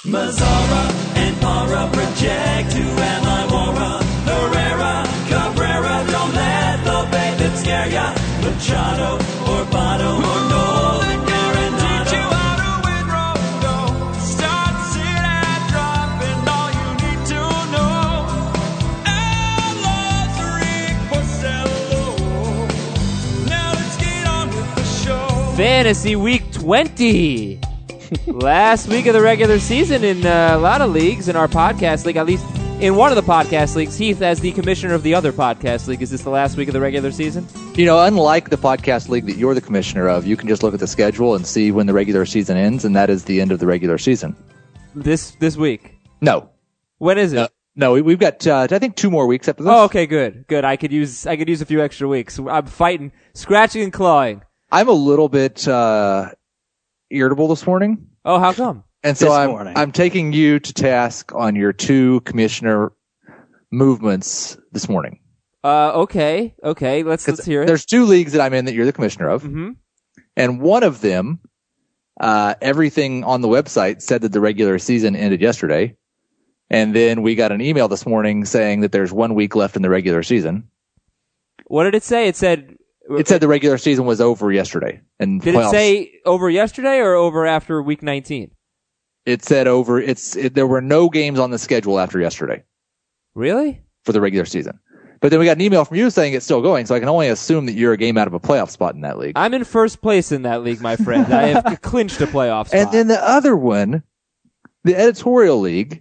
Mazzara and Para project. Who am I, Mora? Herrera, Cabrera, don't let the baby scare ya. Machado or Botto or Nolan Arenado. Teach you how to win road. Start, sit, and drop, and all you need to know. Alo's Rick Porcello. Now let's get on with the show. Fantasy Week 20. Last week of the regular season in a lot of leagues in our podcast league, at least in one of the podcast leagues. Heath, as the commissioner of the other podcast league, is this the last week of the regular season? You know, unlike the podcast league that you're the commissioner of, you can just look at the schedule and see when the regular season ends, and that is the end of the regular season. This week? No. When is it? No, we've got, I think, 2 more weeks after this. Oh, okay, good. I could use a few extra weeks. I'm fighting, scratching and clawing. I'm a little bit irritable this morning. Oh, how come? And so I'm taking you to task on your 2 commissioner movements this morning. Okay. Let's hear it. There's 2 leagues that I'm in that you're the commissioner of. Mm-hmm. And one of them, everything on the website said that the regular season ended yesterday. And then we got an email this morning saying that there's 1 week left in the regular season. What did it say? It said the regular season was over yesterday. And did it say over yesterday or over after week 19? It said over. There were no games on the schedule after yesterday. Really? For the regular season. But then we got an email from you saying it's still going, so I can only assume that you're a game out of a playoff spot in that league. I'm in first place in that league, my friend. I have clinched a playoff spot. And then the other one, the editorial league,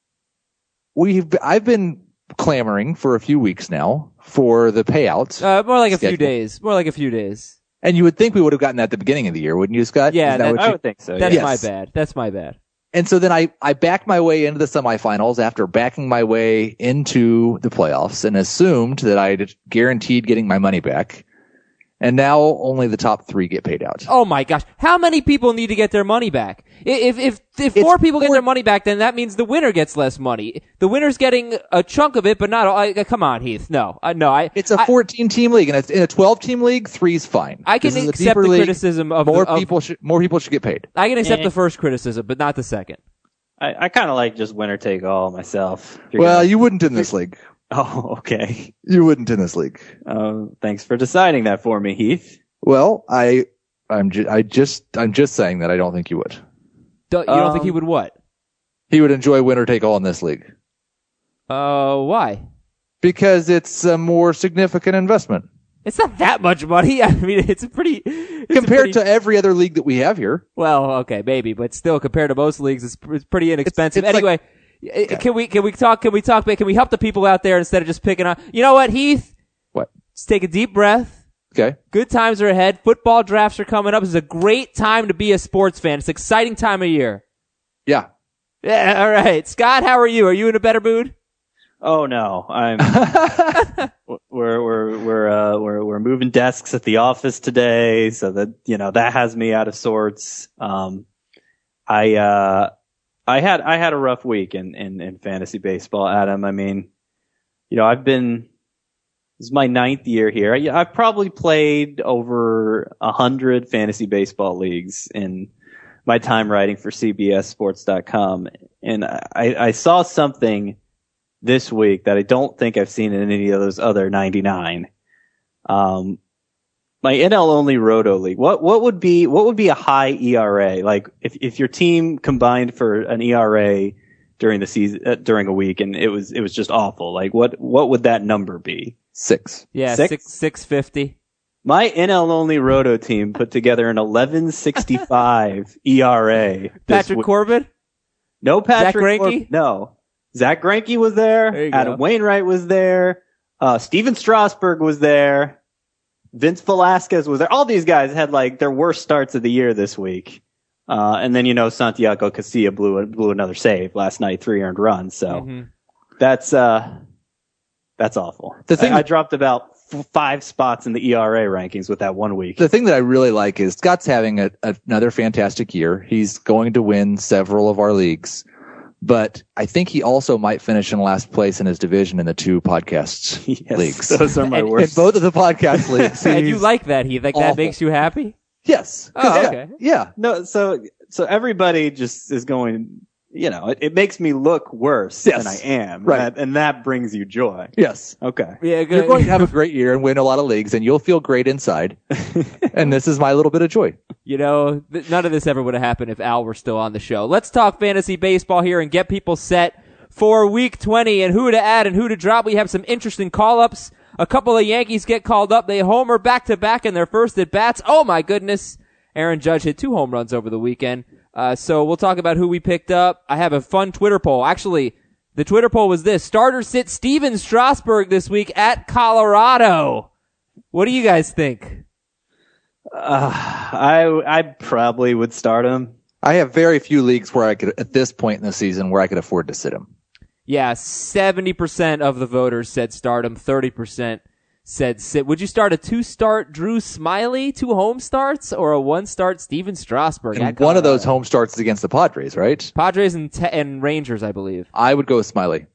I've been clamoring for a few weeks now for the payouts. More like a few days. And you would think we would have gotten that at the beginning of the year, wouldn't you, Scott? Yeah, I would think so. That's my bad. That's my bad. And so then I backed my way into the semifinals after backing my way into the playoffs and assumed that I'd guaranteed getting my money back. And now only the top 3 get paid out. Oh my gosh. How many people need to get their money back? If 4 people get their money back, then that means the winner gets less money. The winner's getting a chunk of it, but not all. Come on, Heath. No. It's a 14-team league, and in a 12-team league, 3's fine. I can accept the criticism of more people should get paid. I can accept the first criticism, but not the second. I kind of like just winner take all myself. Well, you wouldn't in this league. Oh, okay. You wouldn't in this league. Thanks for deciding that for me, Heath. Well, I'm just saying that I don't think you would. You don't think he would what? He would enjoy winner take all in this league. Why? Because it's a more significant investment. It's not that much money. I mean, compared to every other league that we have here. Well, okay, maybe, but still, compared to most leagues, it's pretty inexpensive. It's anyway. Okay. Can we talk, can we help the people out there instead of just picking on, you know what, Heath? What? Just take a deep breath. Okay. Good times are ahead. Football drafts are coming up. This is a great time to be a sports fan. It's an exciting time of year. Yeah. Yeah, all right. Scott, how are you? Are you in a better mood? Oh no, I'm. we're moving desks at the office today, so that that has me out of sorts. I had a rough week in fantasy baseball, Adam. I mean, this is my 9th year here. I've probably played over 100 fantasy baseball leagues in my time writing for CBSSports.com. And I saw something this week that I don't think I've seen in any of those other 99. My NL only Roto League. What would be a high ERA? Like if your team combined for an ERA during the season, during a week, and it was just awful. Like what would that number be? 6. Yeah, 650. My NL only Roto team put together an 11.65 ERA. Patrick Corbin? No Patrick Zach Greinke? Corbin. No. Zach Greinke was there. Adam Wainwright was there. Steven Strasburg was there. Vince Velasquez was there. All these guys had like their worst starts of the year this week. And then, Santiago Casilla blew another save last night, 3 earned runs. So that's awful. The thing I dropped about 5 spots in the ERA rankings with that 1 week. The thing that I really like is Scott's having another fantastic year. He's going to win several of our leagues, but I think he also might finish in last place in his division in the 2 podcast leagues. Those are my worst. In both of the podcast leagues. And you like that, Heath? Like awful. That makes you happy? Yes. Oh, okay. Yeah. No, so everybody just is going, it makes me look worse than I am. Right. And that brings you joy. Yes. Okay. Yeah, You're going to have a great year and win a lot of leagues, and you'll feel great inside. And this is my little bit of joy. None of this ever would have happened if Al were still on the show. Let's talk fantasy baseball here and get people set for week 20 and who to add and who to drop. We have some interesting call-ups. A couple of Yankees get called up. They homer back-to-back in their first at-bats. Oh, my goodness. Aaron Judge hit 2 home runs over the weekend. So we'll talk about who we picked up. I have a fun Twitter poll. Actually, the Twitter poll was this. Starters sit Steven Strasburg this week at Colorado. What do you guys think? I probably would start him. I have very few leagues where I could, at this point in the season, where I could afford to sit him. Yeah, 70% of the voters said start him. 30% said sit. Would you start a 2-start Drew Smyly, 2 home starts, or a 1-start Steven Strasburg? And one of those home starts is against the Padres, right? Padres and Rangers, I believe. I would go with Smyly.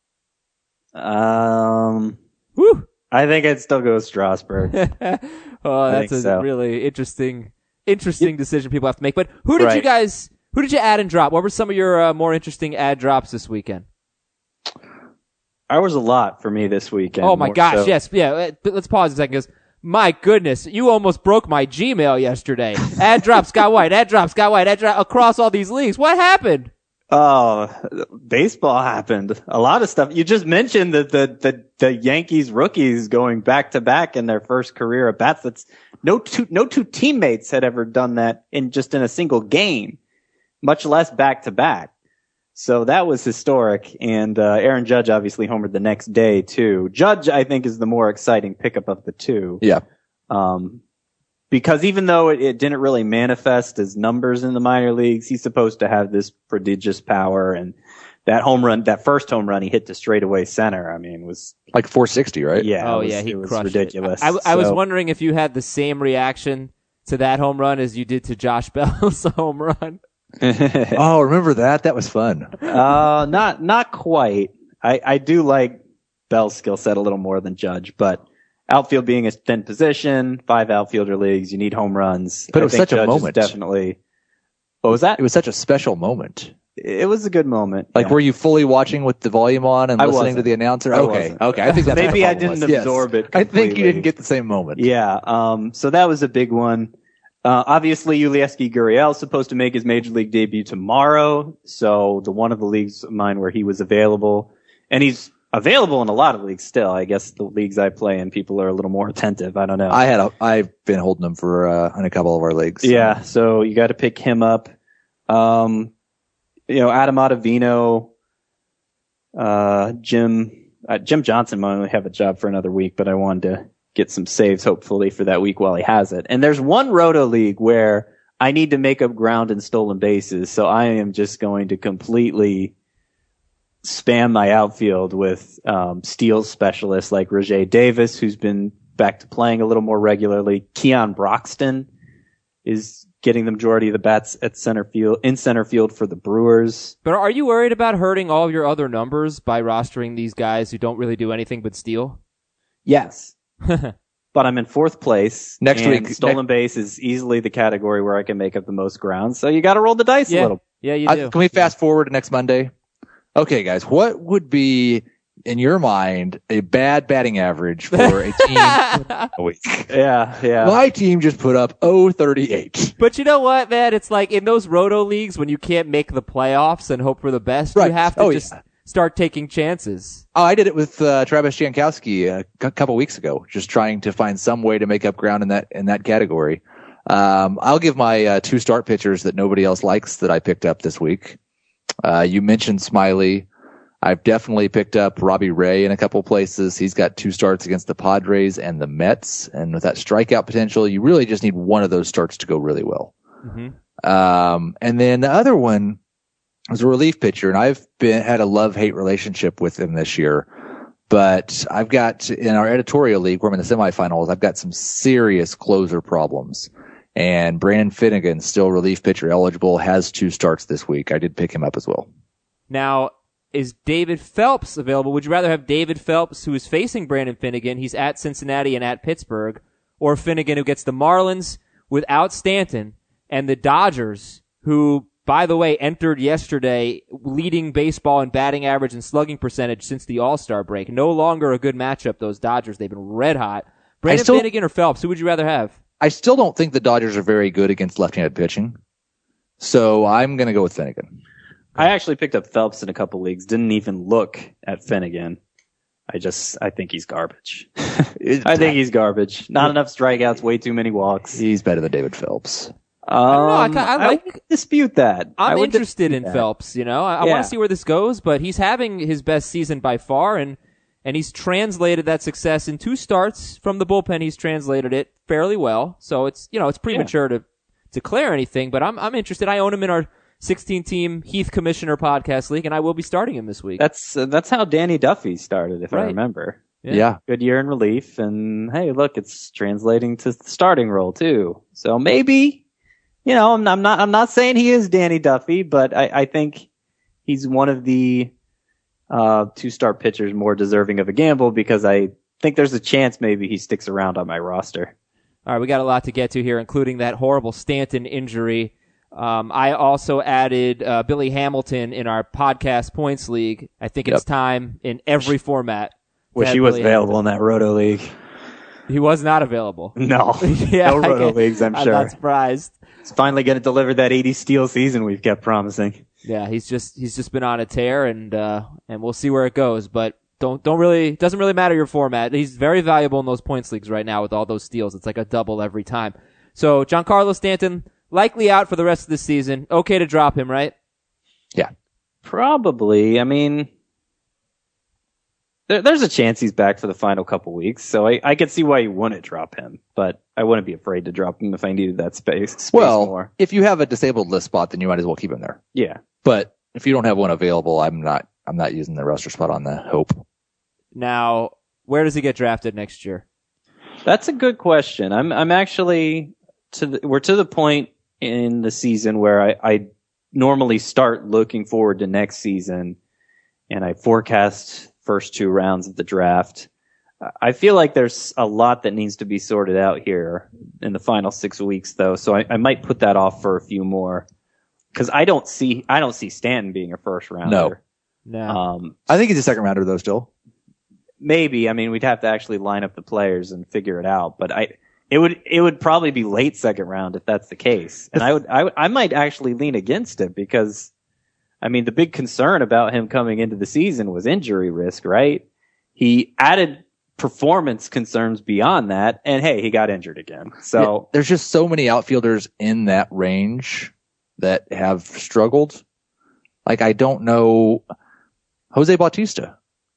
Woo! I think I'd still go with Strasburg. That's a really interesting decision people have to make. But who did you add and drop? What were some of your more interesting add drops this weekend? There was a lot for me this weekend. Oh my gosh, yes. Yeah, let's pause a second because my goodness, you almost broke my Gmail yesterday. Add drop Scott White, add drop Scott White, add drop across all these leagues. What happened? Oh, baseball happened. A lot of stuff. You just mentioned the Yankees rookies going back to back in their first career at bats. That's no two teammates had ever done that in a single game, much less back to back. So that was historic. And Aaron Judge obviously homered the next day too. Judge, I think, is the more exciting pickup of the two. Yeah. Because even though it didn't really manifest as numbers in the minor leagues, he's supposed to have this prodigious power. And that first home run he hit to straightaway center, I mean, was like 460, right? Yeah. He was crushed ridiculous. I was wondering if you had the same reaction to that home run as you did to Josh Bell's home run. Oh, remember that? That was fun. Not quite. I do like Bell's skill set a little more than Judge, but outfield being a thin position, 5 outfielder leagues, you need home runs. But it was such a moment. Definitely. What was that? It was such a special moment. It was a good moment. Like, were you fully watching with the volume on and listening to the announcer? Okay. I think that's maybe I didn't absorb it completely. I think you didn't get the same moment. Yeah. So that was a big one. Obviously, Yulieski Gurriel is supposed to make his major league debut tomorrow. So one of the leagues of mine where he was available, and he's available in a lot of leagues still. I guess the leagues I play in, people are a little more attentive. I don't know. I've been holding him for in a couple of our leagues. Yeah. So you got to pick him up. Adam Ottavino, Jim Johnson might only have a job for another week, but I wanted to get some saves hopefully for that week while he has it. And there's one Roto league where I need to make up ground in stolen bases, so I am just going to completely spam my outfield with steals specialists like Rajay Davis, who's been back to playing a little more regularly. Keon Broxton is getting the majority of the bats at center field for the Brewers. But are you worried about hurting all of your other numbers by rostering these guys who don't really do anything but steal? Yes. But I'm in 4th place. Next week, stolen base is easily the category where I can make up the most ground. So you got to roll the dice a little. Yeah, you do. Can we fast forward to next Monday? Okay, guys, what would be, in your mind, a bad batting average for a team a week? Yeah. My team just put up 0.38. But you know what, man? It's like in those Roto leagues when you can't make the playoffs and hope for the best, you have to start taking chances. Oh, I did it with Travis Jankowski a couple weeks ago, just trying to find some way to make up ground in that category. I'll give my 2 start pitchers that nobody else likes that I picked up this week. You mentioned Smyly. I've definitely picked up Robbie Ray in a couple places. He's got 2 starts against the Padres and the Mets, and with that strikeout potential, you really just need one of those starts to go really well. Mm-hmm. And then the other one was a relief pitcher, and I've had a love-hate relationship with him this year. But I've got, in our editorial league, where I'm in the semifinals, I've got some serious closer problems. And Brandon Finnegan, still relief pitcher eligible, has 2 starts this week. I did pick him up as well. Now, is David Phelps available? Would you rather have David Phelps, who is facing Brandon Finnegan, he's at Cincinnati and at Pittsburgh, or Finnegan, who gets the Marlins without Stanton, and the Dodgers, who by the way, entered yesterday leading baseball in batting average and slugging percentage since the All-Star break. No longer a good matchup, those Dodgers. They've been red hot. Brandon Finnegan or Phelps, who would you rather have? I still don't think the Dodgers are very good against left-handed pitching. So I'm going to go with Finnegan. I actually picked up Phelps in a couple leagues. Didn't even look at Finnegan. I think he's garbage. I think he's garbage. Not enough strikeouts, way too many walks. He's better than David Phelps. I would dispute that. I'm interested in Phelps, you know. I want to see where this goes, but he's having his best season by far, and he's translated that success in 2 starts from the bullpen. He's translated it fairly well. So it's premature to declare anything, but I'm interested. I own him in our 16-team Heath Commissioner podcast league, and I will be starting him this week. That's how Danny Duffy started, if I remember. Yeah. Good year in relief, and hey, look, it's translating to the starting role too. So maybe, you know, I'm not saying he is Danny Duffy, but I think he's one of the 2-star pitchers more deserving of a gamble, because I think there's a chance maybe he sticks around on my roster. All right, we got a lot to get to here, including that horrible Stanton injury. I also added Billy Hamilton in our podcast points league. I think it's time in every format. Wish he was available in that Roto League. He was not available. No. No Roto Leagues, I'm sure. I'm not surprised. He's finally going to deliver that 80 steal season we've kept promising. Yeah, he's just been on a tear, and we'll see where it goes. But doesn't really matter your format. He's very valuable in those points leagues right now with all those steals. It's like a double every time. So Giancarlo Stanton likely out for the rest of the season. Okay to drop him, right? Yeah, probably. I mean, there's a chance he's back for the final couple weeks, so I could see why you wouldn't drop him, but I wouldn't be afraid to drop him if I needed that space more. If you have a disabled list spot, then you might as well keep him there. Yeah. But if you don't have one available, I'm not using the roster spot on the hope. Now, where does he get drafted next year? That's a good question. I'm actually we're to the point in the season where I normally start looking forward to next season, and I forecast first 2 rounds of the draft. I feel like there's a lot that needs to be sorted out here in the final 6 weeks, though, so I might put that off for a few more, because I don't see Stanton being a first rounder. No. I think he's a second rounder though still. Maybe. I mean, we'd have to actually line up the players and figure it out, but it would probably be late second round if that's the case. And I might actually lean against it, because I mean, the big concern about him coming into the season was injury risk, right? He added performance concerns beyond that, and hey, he got injured again. So there's just so many outfielders in that range that have struggled. Like, I don't know. Jose Bautista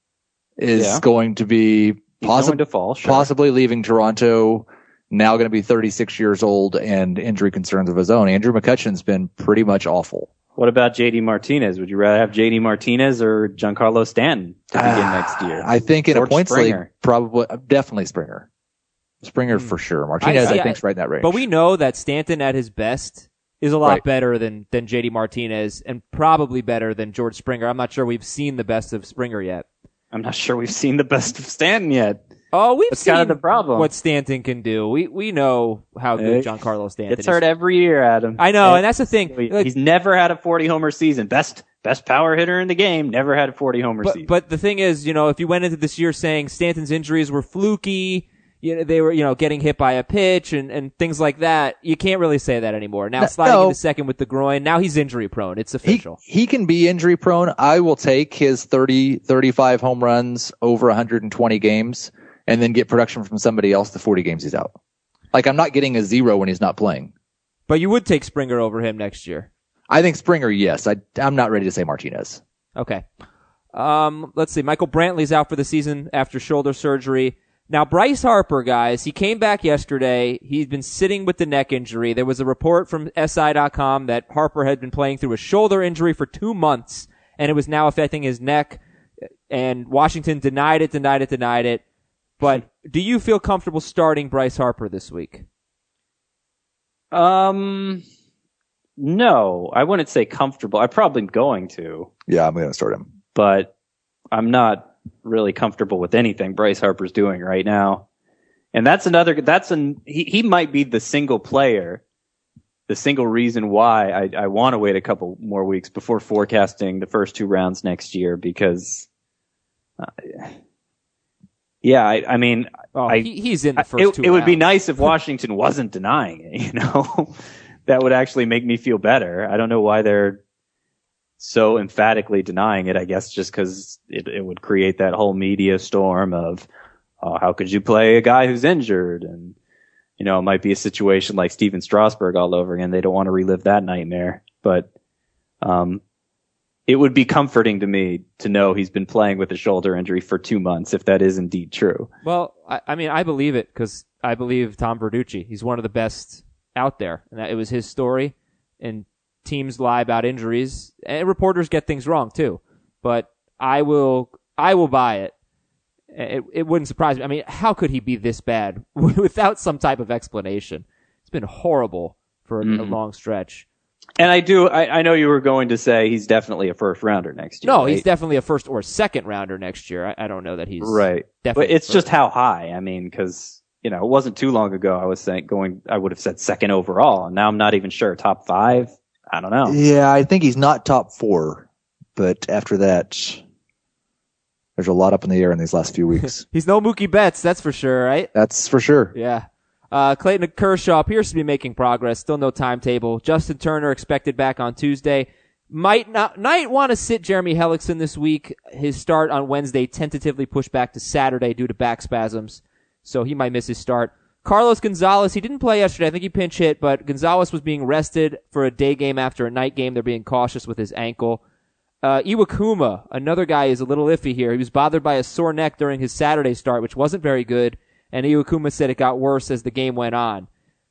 is going to be possibly leaving Toronto, now going to be 36 years old and injury concerns of his own. Andrew McCutchen's been pretty much awful. What about JD Martinez? Would you rather have JD Martinez or Giancarlo Stanton to begin next year? I think in a points league, definitely Springer. Springer for sure. Martinez, I think, is right in that range. But we know that Stanton at his best is a lot better than JD Martinez, and probably better than George Springer. I'm not sure we've seen the best of Springer yet. I'm not sure we've seen the best of Stanton yet. Oh, we've seen kind of the problem. What Stanton can do. We know how good Giancarlo Stanton is. It's hurt every year, Adam. I know, and that's the thing. He's never had a 40-homer season. Best power hitter in the game, never had a 40-homer season. But the thing is, if you went into this year saying Stanton's injuries were fluky, they were, getting hit by a pitch and things like that, you can't really say that anymore. Now sliding into second with the groin, now he's injury prone. It's official. He can be injury prone. I will take his 35 home runs over 120 games and then get production from somebody else the 40 games he's out. Like, I'm not getting a 0 when he's not playing. But you would take Springer over him next year. I think Springer, yes. I'm not ready to say Martinez. Okay. Let's see. Michael Brantley's out for the season after shoulder surgery. Now, Bryce Harper, guys, he came back yesterday. He's been sitting with the neck injury. There was a report from SI.com that Harper had been playing through a shoulder injury for 2 months, and it was now affecting his neck. And Washington denied it. But do you feel comfortable starting Bryce Harper this week? No, I wouldn't say comfortable. I'm probably going to. Yeah, I'm going to start him. But I'm not really comfortable with anything Bryce Harper's doing right now. And he might be the single player the single reason why I want to wait a couple more weeks before forecasting the first 2 rounds next year, because, I mean, he's in the first 2 It would be rounds. nice if Washington wasn't denying it, you know? That would actually make me feel better. I don't know why they're so emphatically denying it. I guess just because it would create that whole media storm of, oh, how could you play a guy who's injured? And, you know, it might be a situation like Steven Strasburg all over again. They don't want to relive that nightmare. But it would be comforting to me to know he's been playing with a shoulder injury for 2 months, if that is indeed true. Well, I mean, I believe it because I believe Tom Verducci. He's one of the best out there, and it was his story. And teams lie about injuries, and reporters get things wrong too. But I will buy it. It wouldn't surprise me. I mean, how could he be this bad without some type of explanation? It's been horrible for a long stretch. And I know you were going to say he's definitely a first rounder next year. No, right? he's definitely a first or second rounder next year. I don't know that he's right. Definitely but it's first. just how high. I mean, because, you know, it wasn't too long ago I was saying I would have said second overall, and now I'm not even sure. Top 5? I don't know. Yeah, I think he's not top 4, but after that, there's a lot up in the air in these last few weeks. He's no Mookie Betts, that's for sure, right? That's for sure. Yeah. Clayton Kershaw appears to be making progress. Still no timetable. Justin Turner expected back on Tuesday. Might want to sit Jeremy Hellickson this week. His start on Wednesday tentatively pushed back to Saturday due to back spasms, so he might miss his start. Carlos Gonzalez, he didn't play yesterday. I think he pinch hit, but Gonzalez was being rested for a day game after a night game. They're being cautious with his ankle. Iwakuma, another guy, is a little iffy here. He was bothered by a sore neck during his Saturday start, which wasn't very good, and Iwakuma said it got worse as the game went on.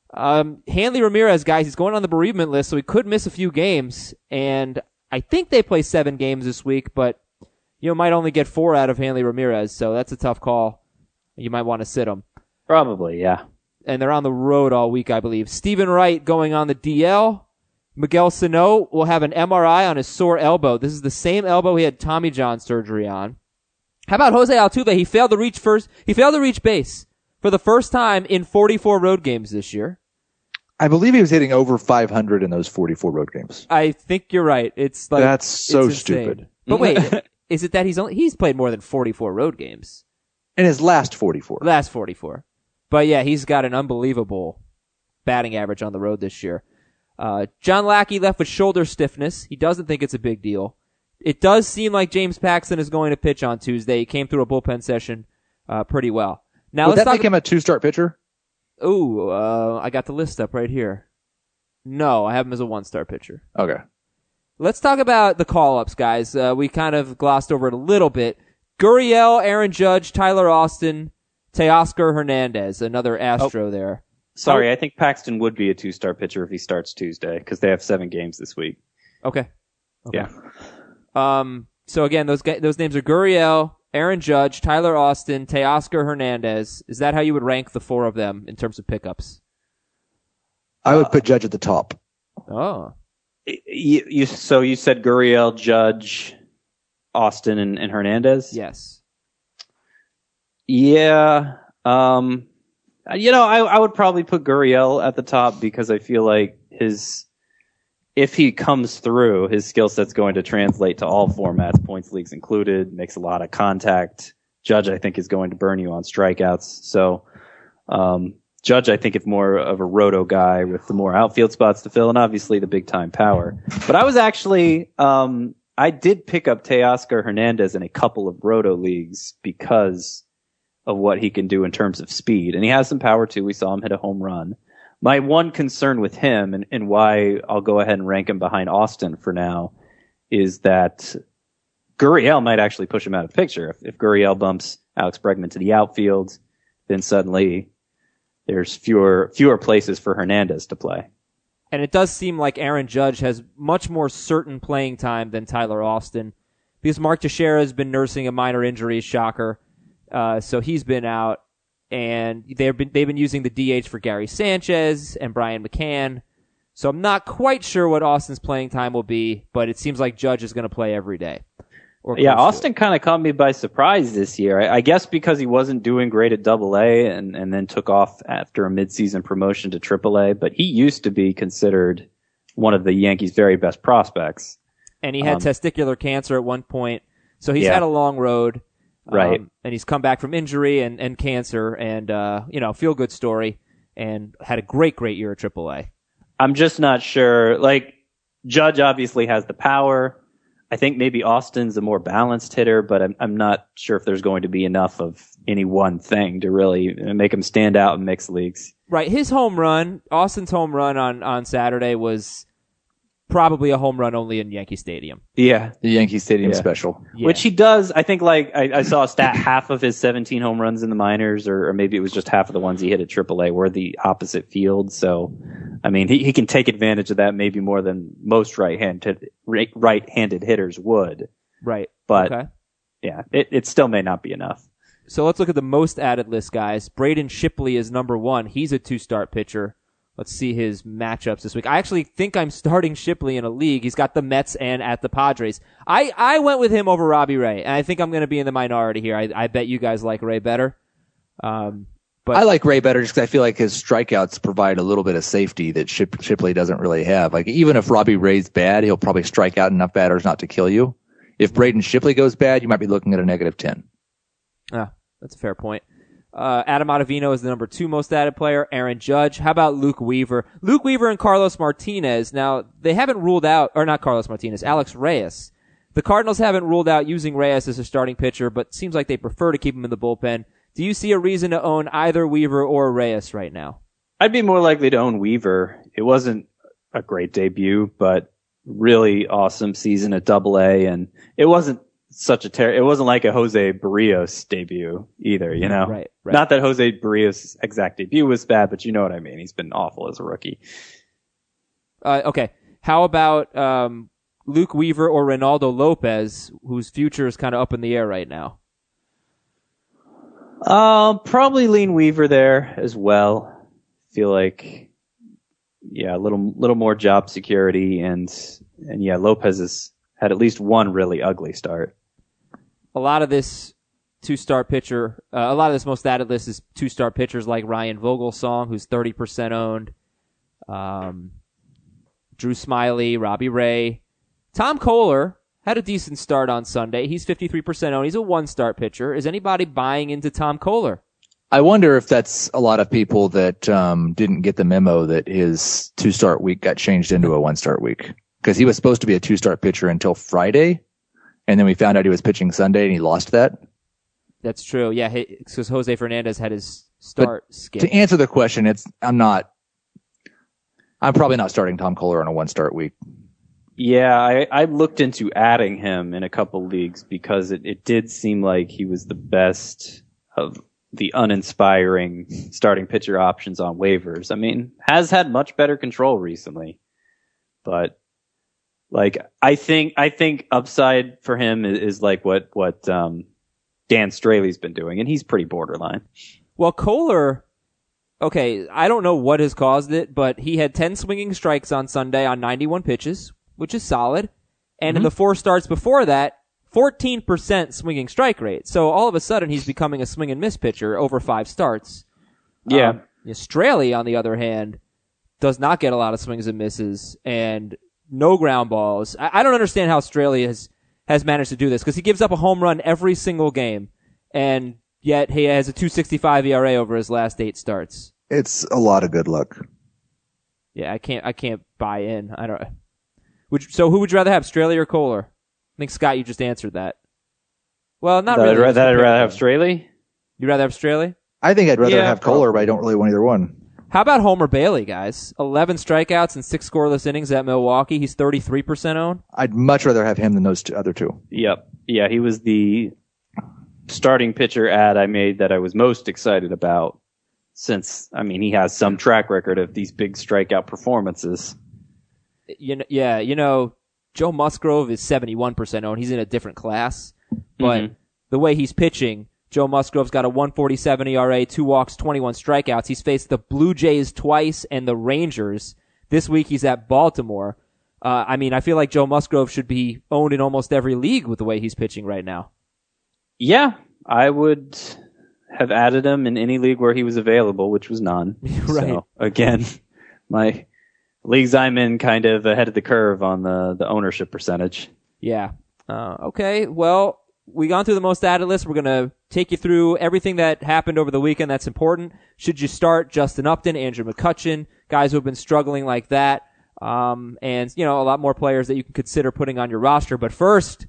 Hanley Ramirez, guys, he's going on the bereavement list, so he could miss a few games, and I think they play 7 games this week, but you might only get 4 out of Hanley Ramirez, so that's a tough call. You might want to sit him. Probably, yeah. And they're on the road all week, I believe. Stephen Wright going on the DL. Miguel Sano will have an MRI on his sore elbow. This is the same elbow he had Tommy John surgery on. How about Jose Altuve? He failed to reach base for the first time in 44 road games this year. I believe he was hitting over 500 in those 44 road games. I think you're right. It's like That's so it's insane. stupid. But wait, is it that he's played more than 44 road games? In his last 44. Last 44. But yeah, he's got an unbelievable batting average on the road this year. John Lackey left with shoulder stiffness. He doesn't think it's a big deal. It does seem like James Paxton is going to pitch on Tuesday. He came through a bullpen session pretty well. Now Would let's that talk make him a 2-start pitcher? Ooh, I got the list up right here. No, I have him as a 1-star pitcher. Okay. Let's talk about the call-ups, guys. We kind of glossed over it a little bit. Gurriel, Aaron Judge, Tyler Austin, Teoscar Hernandez, another Astro there. Sorry, I think Paxton would be a 2-star pitcher if he starts Tuesday, because they have 7 games this week. Okay. Yeah. So again, those names are Gurriel, Aaron Judge, Tyler Austin, Teoscar Hernandez. Is that how you would rank the 4 of them in terms of pickups? I would put Judge at the top. Oh. So you said Gurriel, Judge, Austin, and Hernandez? Yes. Yeah. I would probably put Gurriel at the top because I feel like if he comes through, his skill set's going to translate to all formats, points leagues included, makes a lot of contact. Judge, I think, is going to burn you on strikeouts. So, Judge, I think, is more of a roto guy with the more outfield spots to fill and obviously the big time power. But I was actually, I did pick up Teoscar Hernandez in a couple of roto leagues because of what he can do in terms of speed. And he has some power too. We saw him hit a home run. My one concern with him and why I'll go ahead and rank him behind Austin for now is that Gurriel might actually push him out of the picture. If Gurriel bumps Alex Bregman to the outfield, then suddenly there's fewer places for Hernandez to play. And it does seem like Aaron Judge has much more certain playing time than Tyler Austin because Mark Teixeira has been nursing a minor injury, shocker. So he's been out, and they've been using the DH for Gary Sanchez and Brian McCann. So I'm not quite sure what Austin's playing time will be, but it seems like Judge is going to play every day. Or Yeah, close to Austin it. kind of caught me by surprise this year. I guess because he wasn't doing great at AA and then took off after a midseason promotion to AAA, but he used to be considered one of the Yankees' very best prospects. And he had testicular cancer at one point, so he's Yeah. had a long road. Right. And he's come back from injury and cancer and, feel good story and had a great year at AAA. I'm just not sure. Like, Judge obviously has the power. I think maybe Austin's a more balanced hitter, but I'm not sure if there's going to be enough of any one thing to really make him stand out in mixed leagues. Right. His home run, Austin's home run on Saturday was probably a home run only in Yankee Stadium. Yeah. The Yankee Stadium Yeah. special. Yeah. Which he does. I think, like, I saw a stat, half of his 17 home runs in the minors, or maybe it was just half of the ones he hit at AAA were the opposite field. So, I mean, he can take advantage of that maybe more than most right-handed hitters would. Right. But, okay. yeah, it still may not be enough. So let's look at the most added list, guys. Braden Shipley is number 1. He's a 2-start pitcher. Let's see his matchups this week. I actually think I'm starting Shipley in a league. He's got the Mets and at the Padres. I went with him over Robbie Ray, and I think I'm going to be in the minority here. I bet you guys like Ray better. But I like Ray better just because I feel like his strikeouts provide a little bit of safety that Shipley doesn't really have. Like, even if Robbie Ray's bad, he'll probably strike out enough batters not to kill you. If Braden Shipley goes bad, you might be looking at a -10. That's a fair point. Adam Ottavino is the number 2 most added player. Aaron Judge. How about Luke Weaver? Luke Weaver and Carlos Martinez. Now, they haven't ruled out, or not Carlos Martinez, Alex Reyes. The Cardinals haven't ruled out using Reyes as a starting pitcher, but seems like they prefer to keep him in the bullpen. Do you see a reason to own either Weaver or Reyes right now? I'd be more likely to own Weaver. It wasn't a great debut, but really awesome season at AA, and it wasn't it wasn't like a Jose Barrios debut either, you know? Right. Not that Jose Barrios' exact debut was bad, but you know what I mean. He's been awful as a rookie. Okay. How about Luke Weaver or Reynaldo Lopez, whose future is kind of up in the air right now? Probably lean Weaver there as well. Feel like, yeah, a little more job security, and yeah, Lopez has had at least one really ugly start. A lot of this 2-start pitcher, a lot of this most added list is 2-start pitchers like Ryan Vogelsong, who's 30% owned, Drew Smiley, Robbie Ray. Tom Kohler had a decent start on Sunday. He's 53% owned. He's a 1-start pitcher. Is anybody buying into Tom Kohler? I wonder if that's a lot of people that didn't get the memo that his 2-start week got changed into a 1-start week. Because he was supposed to be a 2-start pitcher until Friday, and then we found out he was pitching Sunday, and he lost that. That's true. Yeah, because Jose Fernandez had his start skipped. To answer the question, I'm probably not starting Tom Kohler on a 1-start week. Yeah, I looked into adding him in a couple leagues because it did seem like he was the best of the uninspiring starting pitcher options on waivers. I mean, has had much better control recently, but like I think upside for him is like what Dan Straley's been doing, and he's pretty borderline. Well, Kohler, okay, I don't know what has caused it, but he had 10 swinging strikes on Sunday on 91 pitches, which is solid. And in the 4 starts before that, 14% swinging strike rate. So all of a sudden, he's becoming a swing and miss pitcher over 5 starts. Yeah. Straley, on the other hand, does not get a lot of swings and misses and no ground balls. I don't understand how Straley has managed to do this, because he gives up a home run every single game, and yet he has a 2.65 ERA over his last 8 starts. It's a lot of good luck. Yeah, I can't buy in. I don't. So who would you rather have, Straley or Kohler? I think, Scott, you just answered that. Well, not really. I'd rather have Straley. You'd rather have Straley? I think I'd rather Yeah, have Kohler, but I don't really want either one. How about Homer Bailey, guys? 11 strikeouts and 6 scoreless innings at Milwaukee. He's 33% owned. I'd much rather have him than those other two. Yep. Yeah, he was the starting pitcher ad I made that I was most excited about, since, I mean, he has some track record of these big strikeout performances. Joe Musgrove is 71% owned. He's in a different class. But the way he's pitching, Joe Musgrove's got a 1.47 ERA, 2 walks, 21 strikeouts. He's faced the Blue Jays twice and the Rangers. This week he's at Baltimore. I mean, I feel like Joe Musgrove should be owned in almost every league with the way he's pitching right now. Yeah, I would have added him in any league where he was available, which was none. Right. So, again, my leagues I'm in kind of ahead of the curve on the ownership percentage. Yeah. Okay, well, we gone through the most added list. We're going to take you through everything that happened over the weekend that's important. Should you start Justin Upton, Andrew McCutchen, guys who have been struggling like that, and, you know, a lot more players that you can consider putting on your roster. But first,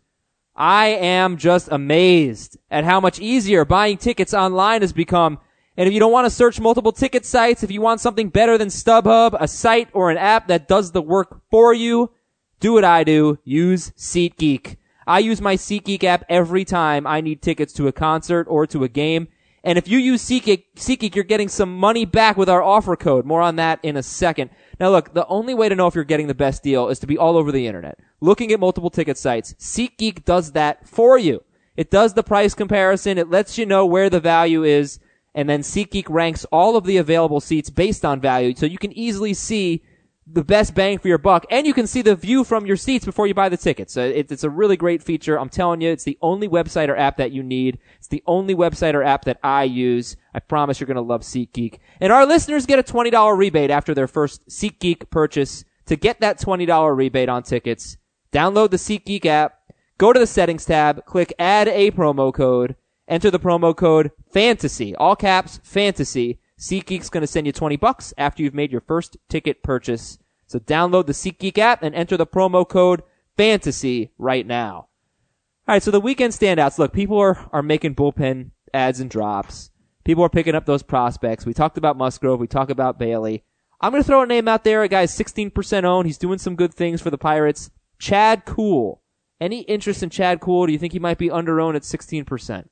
I am just amazed at how much easier buying tickets online has become. And if you don't want to search multiple ticket sites, if you want something better than StubHub, a site or an app that does the work for you, do what I do. Use SeatGeek. I use my SeatGeek app every time I need tickets to a concert or to a game. And if you use SeatGeek, you're getting some money back with our offer code. More on that in a second. Now look, the only way to know if you're getting the best deal is to be all over the internet, looking at multiple ticket sites. SeatGeek does that for you. It does the price comparison. It lets you know where the value is. And then SeatGeek ranks all of the available seats based on value. So you can easily see the best bang for your buck, and you can see the view from your seats before you buy the tickets. It's a really great feature. I'm telling you, it's the only website or app that you need. It's the only website or app that I use. I promise you're going to love SeatGeek. And our listeners get a $20 rebate after their first SeatGeek purchase. To get that $20 rebate on tickets, download the SeatGeek app, go to the settings tab, click add a promo code, enter the promo code FANTASY, all caps, FANTASY. SeatGeek's going to send you $20 after you've made your first ticket purchase. So download the SeatGeek app and enter the promo code FANTASY right now. All right, so the weekend standouts. Look, people are making bullpen adds and drops. People are picking up those prospects. We talked about Musgrove. We talked about Bailey. I'm going to throw a name out there. A guy's 16% owned. He's doing some good things for the Pirates. Chad Kuhl. Any interest in Chad Kuhl? Do you think he might be under-owned at 16%?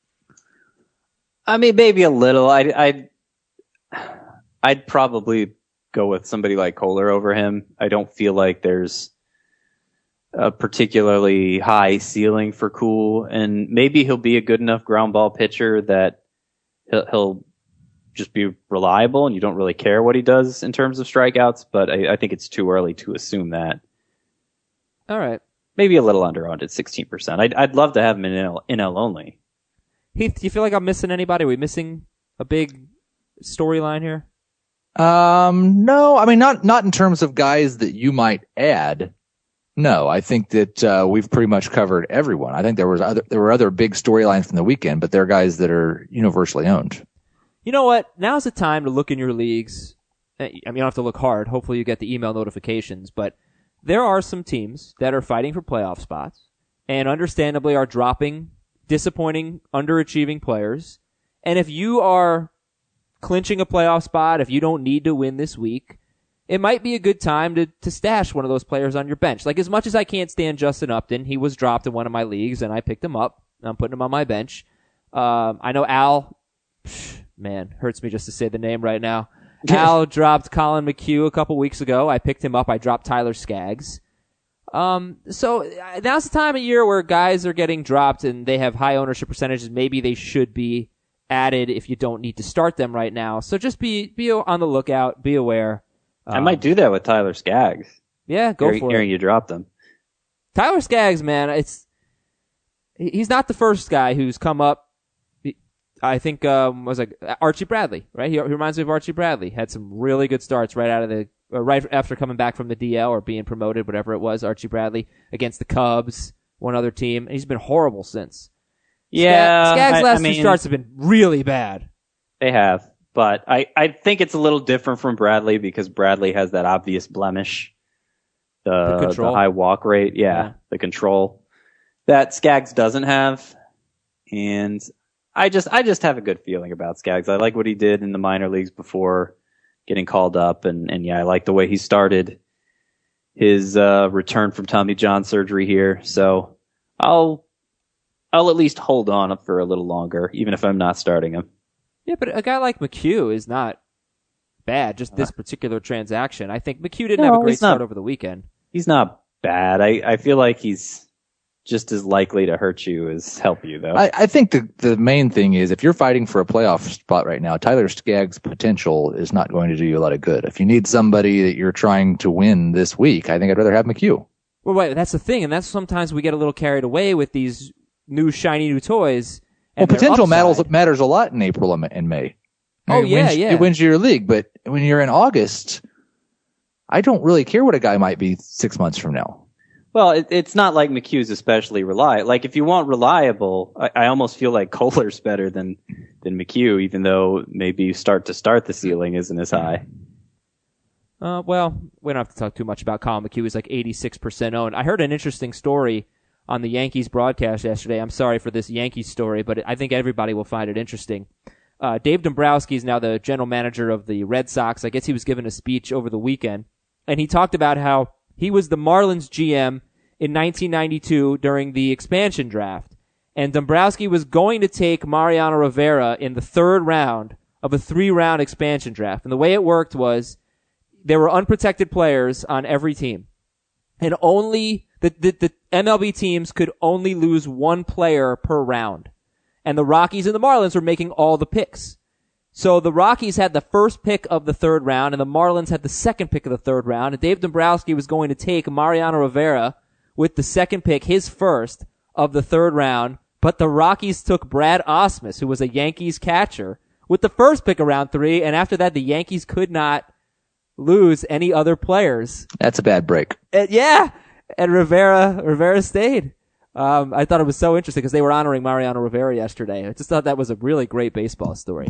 I mean, maybe a little. I'd probably go with somebody like Kohler over him. I don't feel like there's a particularly high ceiling for Kuhl, and maybe he'll be a good enough ground ball pitcher that he'll just be reliable and you don't really care what he does in terms of strikeouts, but I think it's too early to assume that. All right. Maybe a little under-owned at 16%. I'd love to have him in NL only. Heath, do you feel like I'm missing anybody? Are we missing a big storyline here? No, I mean, not in terms of guys that you might add. No, I think that, we've pretty much covered everyone. I think there were other big storylines from the weekend, but they're guys that are universally owned. You know what? Now's the time to look in your leagues. I mean, you don't have to look hard. Hopefully you get the email notifications, but there are some teams that are fighting for playoff spots and understandably are dropping disappointing, underachieving players. And if you are clinching a playoff spot, if you don't need to win this week, it might be a good time to stash one of those players on your bench. Like, as much as I can't stand Justin Upton, he was dropped in one of my leagues, and I picked him up. I'm putting him on my bench. I know Al, man, hurts me just to say the name right now. Al dropped Colin McHugh a couple weeks ago. I picked him up. I dropped Tyler Skaggs. So now's the time of year where guys are getting dropped and they have high ownership percentages. Maybe they should be added if you don't need to start them right now. So just be on the lookout, be aware. I might do that with Tyler Skaggs. Yeah, go for it. Hearing you drop them. Tyler Skaggs, man, he's not the first guy who's come up. I think was like Archie Bradley, right? He reminds me of Archie Bradley. Had some really good starts right after coming back from the DL or being promoted, whatever it was. Archie Bradley against the Cubs, one other team, and he's been horrible since. Yeah, Skaggs' last two starts have been really bad. They have, but I think it's a little different from Bradley because Bradley has that obvious blemish, the high walk rate, the control that Skaggs doesn't have, and I just have a good feeling about Skaggs. I like what he did in the minor leagues before getting called up, and yeah, I like the way he started his return from Tommy John surgery here. So I'll at least hold on for a little longer, even if I'm not starting him. Yeah, but a guy like McHugh is not bad. Just this particular transaction, I think McHugh didn't have a great start over the weekend. He's not bad. I feel like he's just as likely to hurt you as help you, though. I think the main thing is if you're fighting for a playoff spot right now, Tyler Skaggs' potential is not going to do you a lot of good. If you need somebody that you're trying to win this week, I think I'd rather have McHugh. Well, right, that's the thing, and that's sometimes we get a little carried away with these new shiny new toys. Well, potential matters a lot in April and May. Oh, yeah. It wins your league, but when you're in August, I don't really care what a guy might be 6 months from now. Well, it's not like McHugh's especially reliable. Like, if you want reliable, I almost feel like Kohler's better than McHugh, even though maybe start the ceiling isn't as high. Well, we don't have to talk too much about Colin McHugh. He's like 86% owned. I heard an interesting story on the Yankees broadcast yesterday. I'm sorry for this Yankees story, but I think everybody will find it interesting. Dave Dombrowski is now the general manager of the Red Sox. I guess he was given a speech over the weekend, and he talked about how he was the Marlins GM in 1992 during the expansion draft, and Dombrowski was going to take Mariano Rivera in the third round of a 3-round expansion draft. And the way it worked was there were unprotected players on every team, and only the MLB teams could only lose one player per round. And the Rockies and the Marlins were making all the picks. So the Rockies had the first pick of the third round, and the Marlins had the second pick of the third round, and Dave Dombrowski was going to take Mariano Rivera with the second pick, his first, of the third round, but the Rockies took Brad Ausmus, who was a Yankees catcher, with the first pick of round 3, and after that the Yankees could not lose any other players. That's a bad break. Yeah, and Rivera stayed. I thought it was so interesting because they were honoring Mariano Rivera yesterday. I just thought that was a really great baseball story.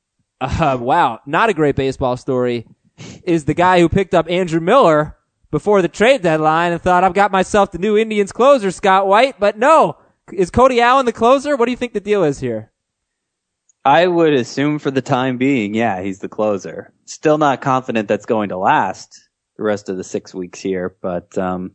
Wow, not a great baseball story is the guy who picked up Andrew Miller before the trade deadline and thought, I've got myself the new Indians closer, Scott White. But no, is Cody Allen the closer? What do you think the deal is here? I would assume for the time being, yeah, he's the closer. Still not confident that's going to last the rest of the 6 weeks here, but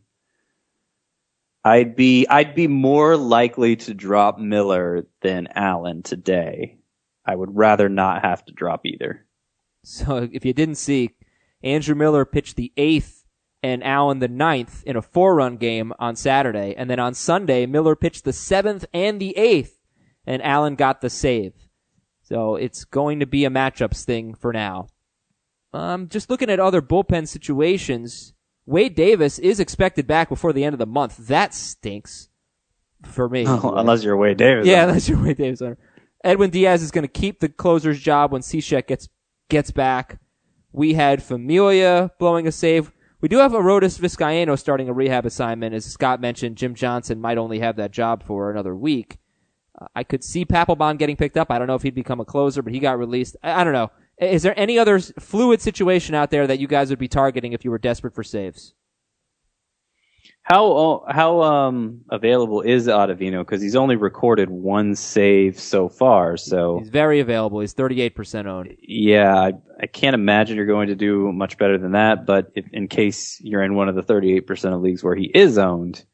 I'd be more likely to drop Miller than Allen today. I would rather not have to drop either. So if you didn't see, Andrew Miller pitched the 8th and Allen the 9th in a 4-run game on Saturday. And then on Sunday, Miller pitched the 7th and the 8th, and Allen got the save. So it's going to be a matchups thing for now. Just looking at other bullpen situations, Wade Davis is expected back before the end of the month. That stinks for me. Unless you're Wade Davis. Yeah, unless you're Wade Davis. Edwin Diaz is going to keep the closer's job when Cishek gets back. We had Familia blowing a save. We do have Arodys Vizcaíno starting a rehab assignment. As Scott mentioned, Jim Johnson might only have that job for another week. I could see Papelbon getting picked up. I don't know if he'd become a closer, but he got released. I don't know. Is there any other fluid situation out there that you guys would be targeting if you were desperate for saves? How available is Ottavino? Because he's only recorded 1 save so far. So he's very available. He's 38% owned. Yeah, I can't imagine you're going to do much better than that. But if, in case you're in one of the 38% of leagues where he is owned,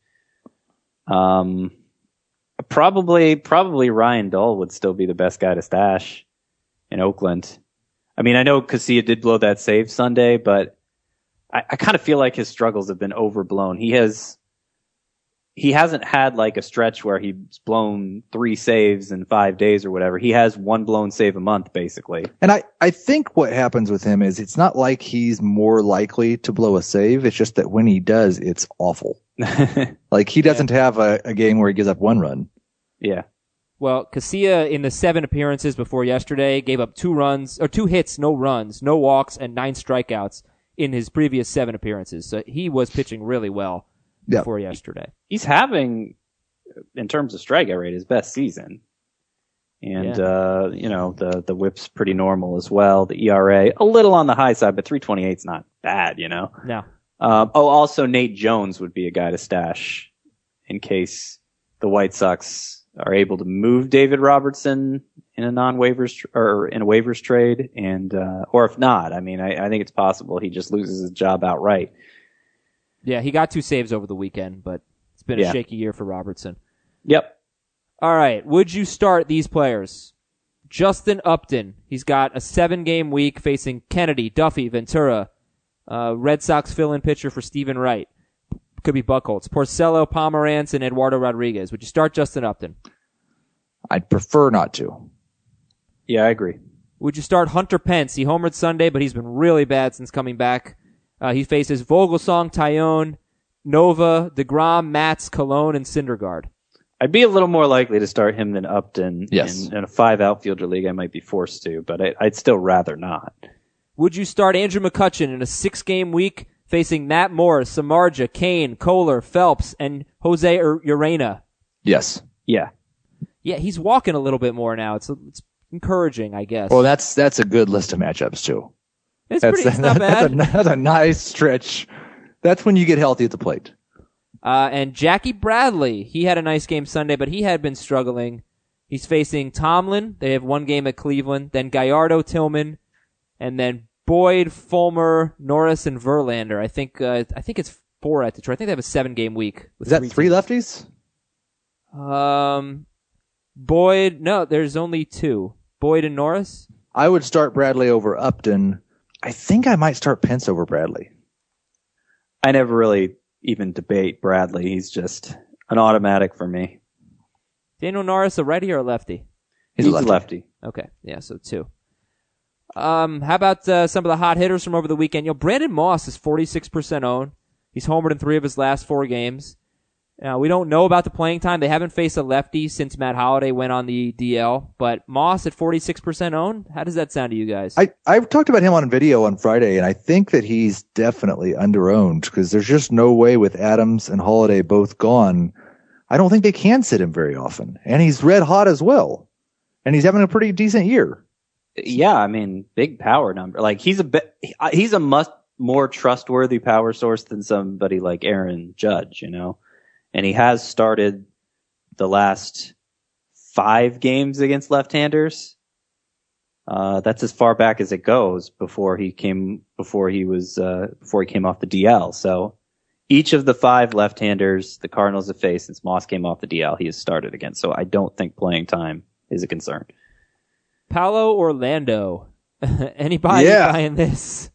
probably Ryan Dull would still be the best guy to stash in Oakland. I mean, I know Casilla did blow that save Sunday, but I kind of feel like his struggles have been overblown. He hasn't had like a stretch where he's blown 3 saves in 5 days or whatever. He has 1 blown save a month, basically. And I think what happens with him is it's not like he's more likely to blow a save. It's just that when he does, it's awful. Like he doesn't have a game where he gives up 1 run. Yeah. Well, Casilla in the 7 appearances before yesterday gave up 2 hits, no runs, no walks, and 9 strikeouts in his previous 7 appearances. So he was pitching really well before yesterday. He's having, in terms of strikeout rate, his best season. And, the whip's pretty normal as well. The ERA, a little on the high side, but 3.28's not bad, No. Also Nate Jones would be a guy to stash in case the White Sox are able to move David Robertson in a non-waivers or in a waivers trade, and or if not, I mean, I think it's possible he just loses his job outright. Yeah, he got 2 saves over the weekend, but it's been a shaky year for Robertson. Yep. All right, would you start these players? Justin Upton, he's got a 7-game week facing Kennedy, Duffy, Ventura, Red Sox fill-in pitcher for Stephen Wright. could be Buchholz. Porcello, Pomerantz, and Eduardo Rodriguez. Would you start Justin Upton? I'd prefer not to. Yeah, I agree. Would you start Hunter Pence? He homered Sunday, but he's been really bad since coming back. He faces Vogelsong, Tyone, Nova, DeGrom, Matz, Cologne, and Syndergaard. I'd be a little more likely to start him than Upton. Yes. In a 5 outfielder league, I might be forced to, but I'd still rather not. Would you start Andrew McCutchen in a 6-game week facing Matt Morris, Samardzija, Kane, Kohler, Phelps, and Jose Urena? Yes. Yeah. Yeah, he's walking a little bit more now. It's encouraging, I guess. Well, that's a good list of matchups too. It's not bad. That's a nice stretch. That's when you get healthy at the plate. And Jackie Bradley, he had a nice game Sunday, but he had been struggling. He's facing Tomlin. They have 1 game at Cleveland. Then Gallardo, Tillman, and then Boyd, Fulmer, Norris, and Verlander. I think it's 4 at Detroit. I think they have a 7-game week. Is that 3 lefties? Boyd, no, there's only 2. Boyd and Norris. I would start Bradley over Upton. I think I might start Pence over Bradley. I never really even debate Bradley. He's just an automatic for me. Daniel Norris, a righty or a lefty? He's a lefty. Okay, yeah, so 2. How about some of the hot hitters from over the weekend? Brandon Moss is 46% owned. He's homered in 3 of his last 4 games. We don't know about the playing time. They haven't faced a lefty since Matt Holliday went on the DL. But Moss at 46% owned, how does that sound to you guys? I talked about him on video on Friday, and I think that he's definitely under-owned because there's just no way with Adams and Holliday both gone. I don't think they can sit him very often. And he's red hot as well. And he's having a pretty decent year. Yeah, I mean, big power number. Like he's a much more trustworthy power source than somebody like Aaron Judge, And he has started the last 5 games against left-handers. That's as far back as it goes before he came off the DL. So each of the 5 left-handers the Cardinals have faced since Moss came off the DL, he has started against. So I don't think playing time is a concern. Paolo Orlando. Anybody buying this?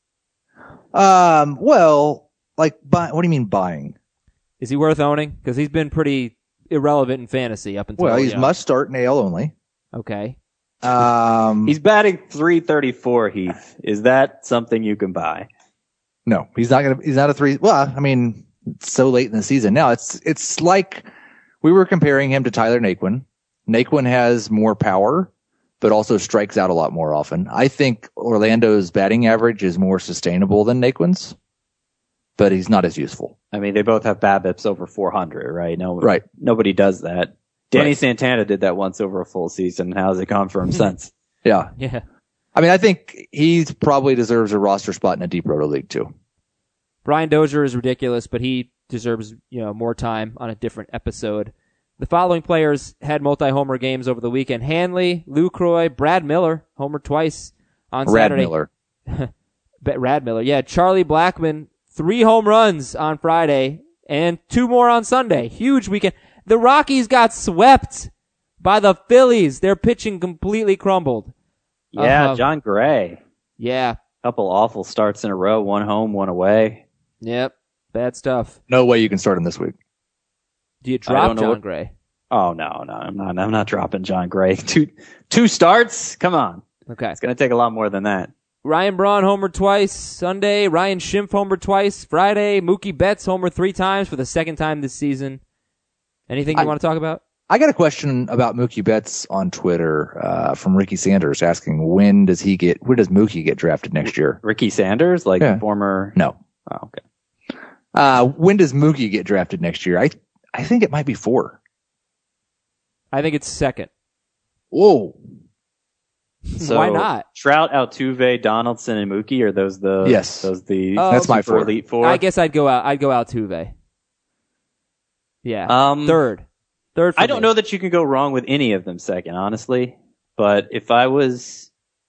Well, like, what do you mean buying? Is he worth owning? Because he's been pretty irrelevant in fantasy up until. Well, he's must start in AL only. Okay. He's batting .334. Heath, is that something you can buy? No, he's not a 3. Well, I mean, it's so late in the season now. It's like we were comparing him to Tyler Naquin. Naquin has more power, but also strikes out a lot more often. I think Orlando's batting average is more sustainable than Naquin's, but he's not as useful. I mean, they both have BABIPs over 400, right? Right. Nobody does that. Danny Santana did that once over a full season. How's it gone for him since? Yeah. Yeah. I mean, I think he probably deserves a roster spot in a deep roto league too. Brian Dozier is ridiculous, but he deserves, more time on a different episode. The following players had multi-homer games over the weekend. Hanley, Lucroy, Brad Miller, homer twice on Saturday. Brad Miller. Yeah, Charlie Blackmon, 3 home runs on Friday and 2 more on Sunday. Huge weekend. The Rockies got swept by the Phillies. Their pitching completely crumbled. Yeah, John Gray. Yeah. Couple awful starts in a row. 1 home, 1 away. Yep. Bad stuff. No way you can start him this week. Do you drop John Gray? Oh, no, I'm not dropping John Gray. Two starts? Come on. Okay. It's going to take a lot more than that. Ryan Braun homered twice Sunday. Ryan Schimpf homered twice Friday. Mookie Betts homered 3 times for the 2nd time this season. Anything you want to talk about? I got a question about Mookie Betts on Twitter from Ricky Sanders asking when does Mookie get drafted next year? Ricky Sanders? Former? No. Oh, okay. When does Mookie get drafted next year? I think it might be 4. I think it's 2nd. Whoa. So why not? Trout, Altuve, Donaldson, and Mookie, are those the yes? That's my 4. Elite 4. I guess I'd go Altuve. Yeah. Third. I don't know that you can go wrong with any of them second, honestly. But if I was,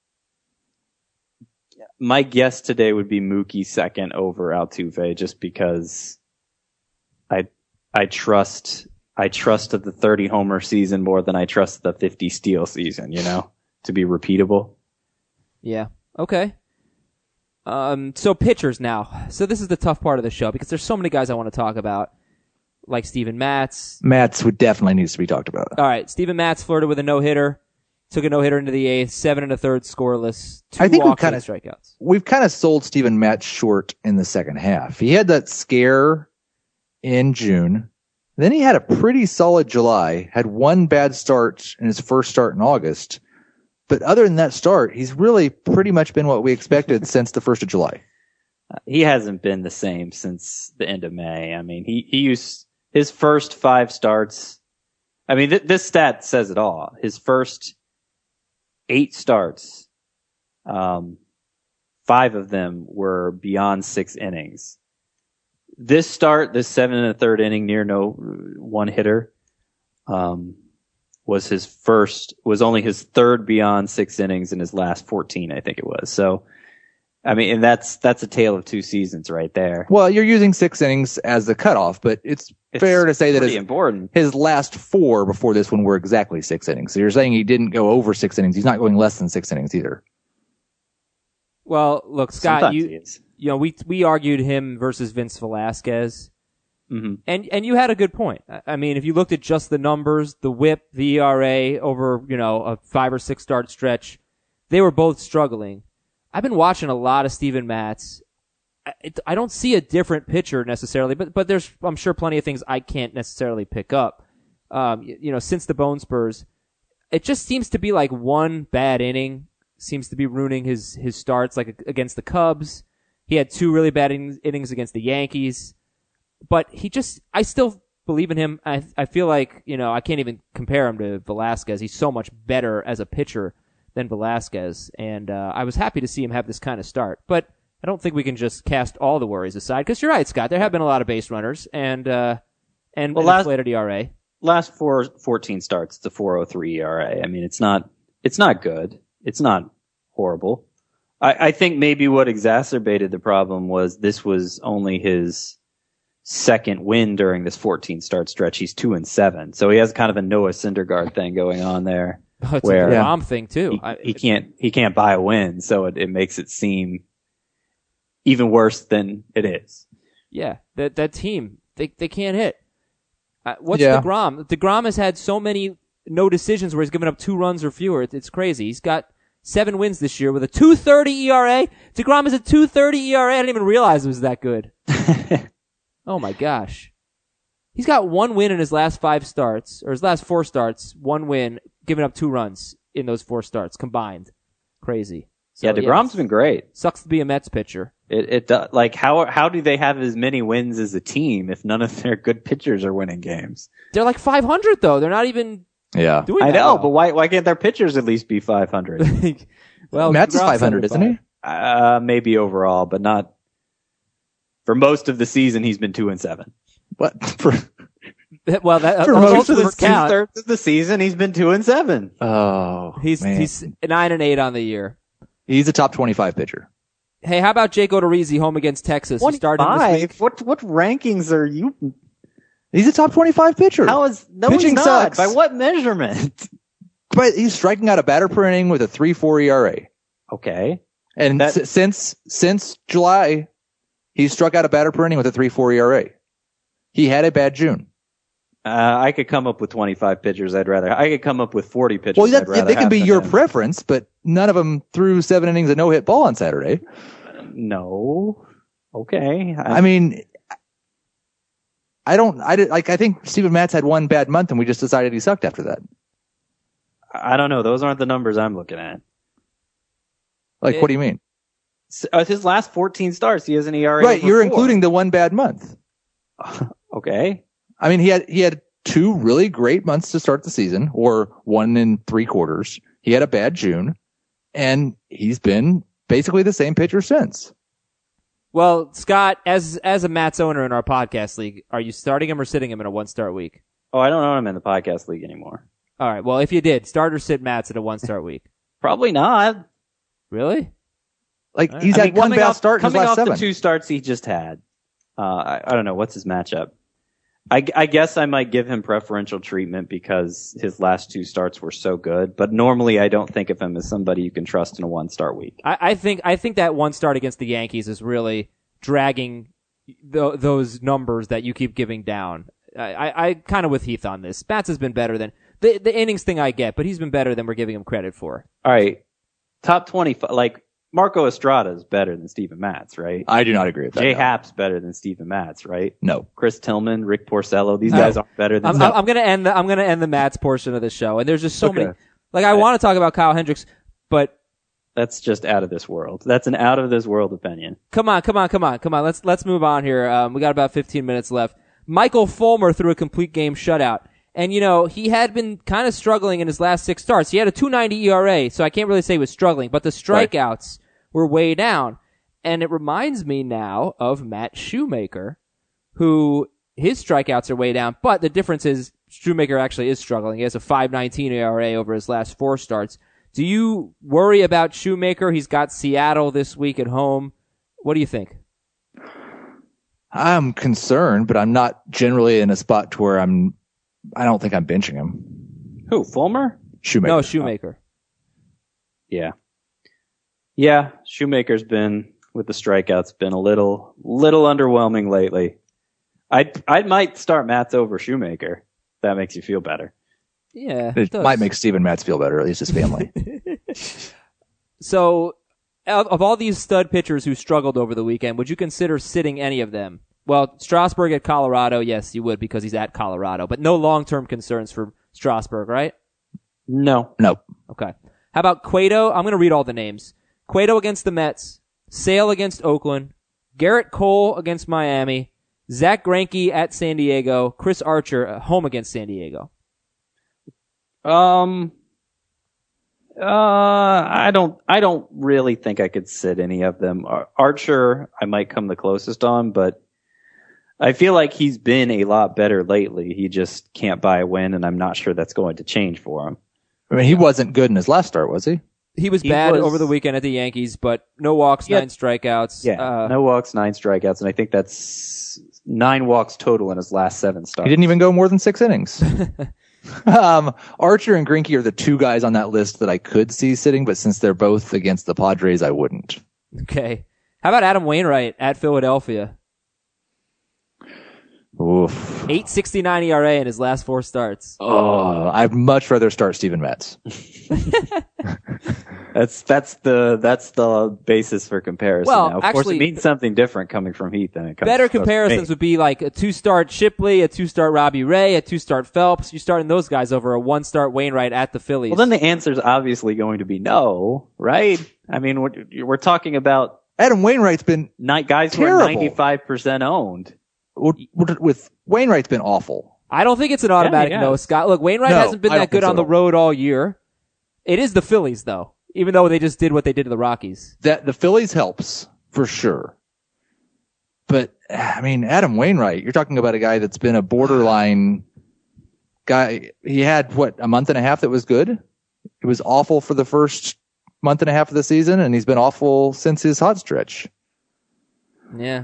my guess today would be Mookie second over Altuve, just because I trust the 30 homer season more than I trust the 50 steal season, to be repeatable. Yeah. Okay. So pitchers now. So this is the tough part of the show because there's so many guys I want to talk about, like Steven Matz. Matz would definitely needs to be talked about. All right, Steven Matz flirted with a no-hitter. Took a no-hitter into the 8th, 7 1/3 scoreless, 2 walks, 8 strikeouts. We've kind of sold Steven Matz short in the second half. He had that scare in June. Then he had a pretty solid July, had one bad start in his first start in August. But other than that start, he's really pretty much been what we expected since the 1st of July. He hasn't been the same since the end of May. I mean, he used his first 5 starts. I mean, this stat says it all. His first 8 starts, 5 of them were beyond 6 innings. This start, this 7 1/3 inning near no one hitter, was only his 3rd beyond 6 innings in his last 14, I think it was. So, I mean, and that's a tale of 2 seasons right there. Well, you're using 6 innings as the cutoff, but it's fair to say that his last 4 before this one were exactly 6 innings. So you're saying he didn't go over 6 innings. He's not going less than 6 innings either. Well, look, Scott, we argued him versus Vince Velasquez. Mm-hmm. And you had a good point. I mean, if you looked at just the numbers, the WHIP, the ERA over, a 5 or 6 start stretch, they were both struggling. I've been watching a lot of Steven Matz. I don't see a different pitcher necessarily, but there's, I'm sure, plenty of things I can't necessarily pick up. Since the Bone Spurs, it just seems to be like one bad inning seems to be ruining his starts, like against the Cubs. He had 2 really bad innings against the Yankees. But I still believe in him. I feel like, I can't even compare him to Velasquez. He's so much better as a pitcher than Velasquez. And, I was happy to see him have this kind of start. But I don't think we can just cast all the worries aside. Cause you're right, Scott. There have been a lot of base runners and inflated ERA. Last 14 starts, it's a 4.03 ERA. I mean, it's not good. It's not horrible. I think maybe what exacerbated the problem was this was only his 2nd win during this 14 start stretch. He's 2-7. So he has kind of a Noah Syndergaard thing going on there. Oh, it's a Grom thing too. He can't buy a win. So it makes it seem even worse than it is. Yeah. That team, they can't hit. What's DeGrom? DeGrom has had so many no decisions where he's given up 2 runs or fewer. It's crazy. He's got 7 wins this year with a 2.30 ERA. DeGrom is a 2.30 ERA. I didn't even realize it was that good. Oh my gosh. He's got 1 win in his last 5 starts, or his last 4 starts, 1 win, giving up 2 runs in those 4 starts combined. Crazy. So, DeGrom's been great. Sucks to be a Mets pitcher. It does. Like, how do they have as many wins as a team if none of their good pitchers are winning games? They're like 500 though. They're not even doing that. I know, well. but why can't their pitchers at least be 500? Well, Mets is 500, isn't he? Maybe overall, but not. For most of the season, he's been 2-7. What? Well, that for most of the 2/3 of the season, he's been 2-7. Oh, he's 9-8 on the year. He's a top 25 pitcher. Hey, how about Jake Odorizzi home against Texas? 25? What rankings are you? He's a top 25 pitcher. How is pitching he's not. sucks. By what measurement? But he's striking out a batter per inning with a 3.4 ERA. Okay, and since July, he's struck out a batter per inning with a 3.4 ERA. He had a bad June. I could come up with 25 pitchers. I could come up with 40 pitchers. Well, they can be your preference, but none of them threw 7 innings of no-hit ball on Saturday. No. Okay. I think Steven Matz had 1 bad month and we just decided he sucked after that. I don't know. Those aren't the numbers I'm looking at. What do you mean? His last 14 starts, he has an ERA. Right. You're 4. including the 1 bad month. Okay. I mean, he had 2 really great months to start the season, or 1 3/4. He had a bad June, and he's been basically the same pitcher since. Well, Scott, as a Mats owner in our podcast league, are you starting him or sitting him in a 1-start week? Oh, I don't own him in the podcast league anymore. All right. Well, if you did, start or sit Mats in a 1-start week? Probably not. Really? He's had 1 bad start in his last 7. Coming off the 2 starts he just had. I don't know. What's his matchup? I guess I might give him preferential treatment because his last 2 starts were so good. But normally, I don't think of him as somebody you can trust in a 1-start week. I think that one start against the Yankees is really dragging those numbers that you keep giving down. I kind of with Heath on this. Bats has been better than the innings thing I get, but he's been better than we're giving him credit for. All right, top 25. Like Marco Estrada is better than Steven Matz, right? I do not agree with that. Jay no. Happ's better than Steven Matz, right? No. Chris Tillman, Rick Porcello, these guys aren't better than. I'm gonna end the Matz portion of the show, and there's just so many. Like I want to talk about Kyle Hendricks, but that's just out of this world. That's an out of this world opinion. Come on. Let's move on here. We got about 15 minutes left. Michael Fulmer threw a complete game shutout. And, he had been kind of struggling in his last 6 starts. He had a 2.90 ERA, so I can't really say he was struggling, but the strikeouts were way down. And it reminds me now of Matt Shoemaker, who his strikeouts are way down, but the difference is Shoemaker actually is struggling. He has a 5.19 ERA over his last 4 starts. Do you worry about Shoemaker? He's got Seattle this week at home. What do you think? I'm concerned, but I'm not generally in a spot to where I don't think I'm benching him. Who, Fulmer? Shoemaker. No, Shoemaker. Yeah. Yeah, Shoemaker's been, with the strikeouts, been a little underwhelming lately. I might start Matz over Shoemaker. If that makes you feel better. Yeah. It might make Steven Matz feel better, at least his family. So, of all these stud pitchers who struggled over the weekend, would you consider sitting any of them? Well, Strasburg at Colorado, yes, you would because he's at Colorado, but no long-term concerns for Strasburg, right? No. Nope. Okay. How about Cueto? I'm going to read all the names. Cueto against the Mets, Sale against Oakland, Garrett Cole against Miami, Zach Greinke at San Diego, Chris Archer at home against San Diego. I don't really think I could sit any of them. Archer, I might come the closest on, but I feel like he's been a lot better lately. He just can't buy a win, and I'm not sure that's going to change for him. I mean, he wasn't good in his last start, was he? He was bad over the weekend at the Yankees, but no walks, 9 strikeouts. Yeah, no walks, 9 strikeouts, and I think that's 9 walks total in his last 7 starts. He didn't even go more than 6 innings. Archer and Greinke are the 2 guys on that list that I could see sitting, but since they're both against the Padres, I wouldn't. Okay. How about Adam Wainwright at Philadelphia? Oof. 8.69 ERA in his last 4 starts. Oh, I'd much rather start Steven Matz. That's the basis for comparison. Well, now. Of actually, course, it means something different coming from Heath than it comes. Better from comparisons me. would be like a 2-start Shipley, a 2-start Robbie Ray, a 2-start Phelps. You're starting those guys over a 1-start Wainwright at the Phillies. Well, then the answer's obviously going to be no, right? I mean, we're talking about Adam Wainwright's been guys terrible. who are 95% owned. With Wainwright's been awful. I don't think it's an automatic no, Scott. Look, Wainwright hasn't been that good on the road all year. It is the Phillies, though, even though they just did what they did to the Rockies. That the Phillies helps for sure. But I mean, Adam Wainwright, you're talking about a guy that's been a borderline guy. He had a month and a half that was good. It was awful for the first month and a half of the season, and he's been awful since his hot stretch. Yeah.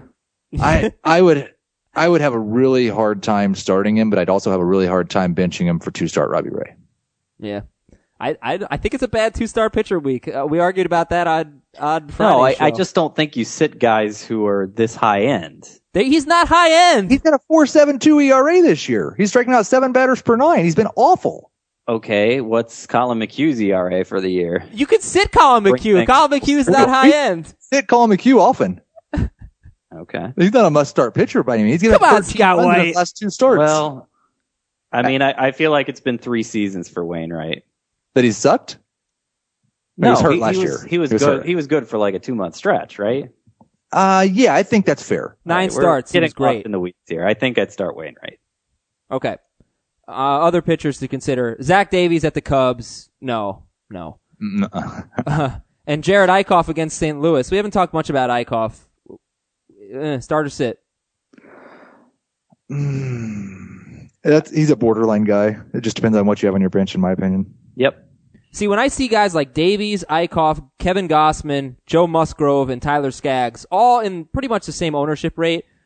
I would have a really hard time starting him, but I'd also have a really hard time benching him for 2-start Robbie Ray. Yeah. I think it's a bad 2-star pitcher week. We argued about that on Friday. No, I just don't think you sit guys who are this high end. He's not high end. He's got a 4.72 ERA this year. He's striking out 7 batters per 9. He's been awful. Okay, what's Colin McHugh's ERA for the year? You could sit Colin McHugh. Colin McHugh's not high end. Sit Colin McHugh often. Okay. He's not a must-start pitcher by any means. He's Come on, Scott runs in White. his last 2 starts. Well, I mean, I feel like it's been 3 seasons for Wainwright. That he's sucked? No, he was hurt last year. He was good. Hurt. He was good for like a 2-month stretch, right? Yeah, I think that's fair. 9 We're starts. He getting was great. in the weeds here. I think I'd start Wainwright. Okay. Other pitchers to consider. Zach Davies at the Cubs. No. And Jared Eichhoff against St. Louis. We haven't talked much about Eichhoff. Start or sit? He's a borderline guy. It just depends on what you have on your bench, in my opinion. Yep. See, when I see guys like Davies, Eichhoff, Kevin Gossman, Joe Musgrove, and Tyler Skaggs, all in pretty much the same ownership rate,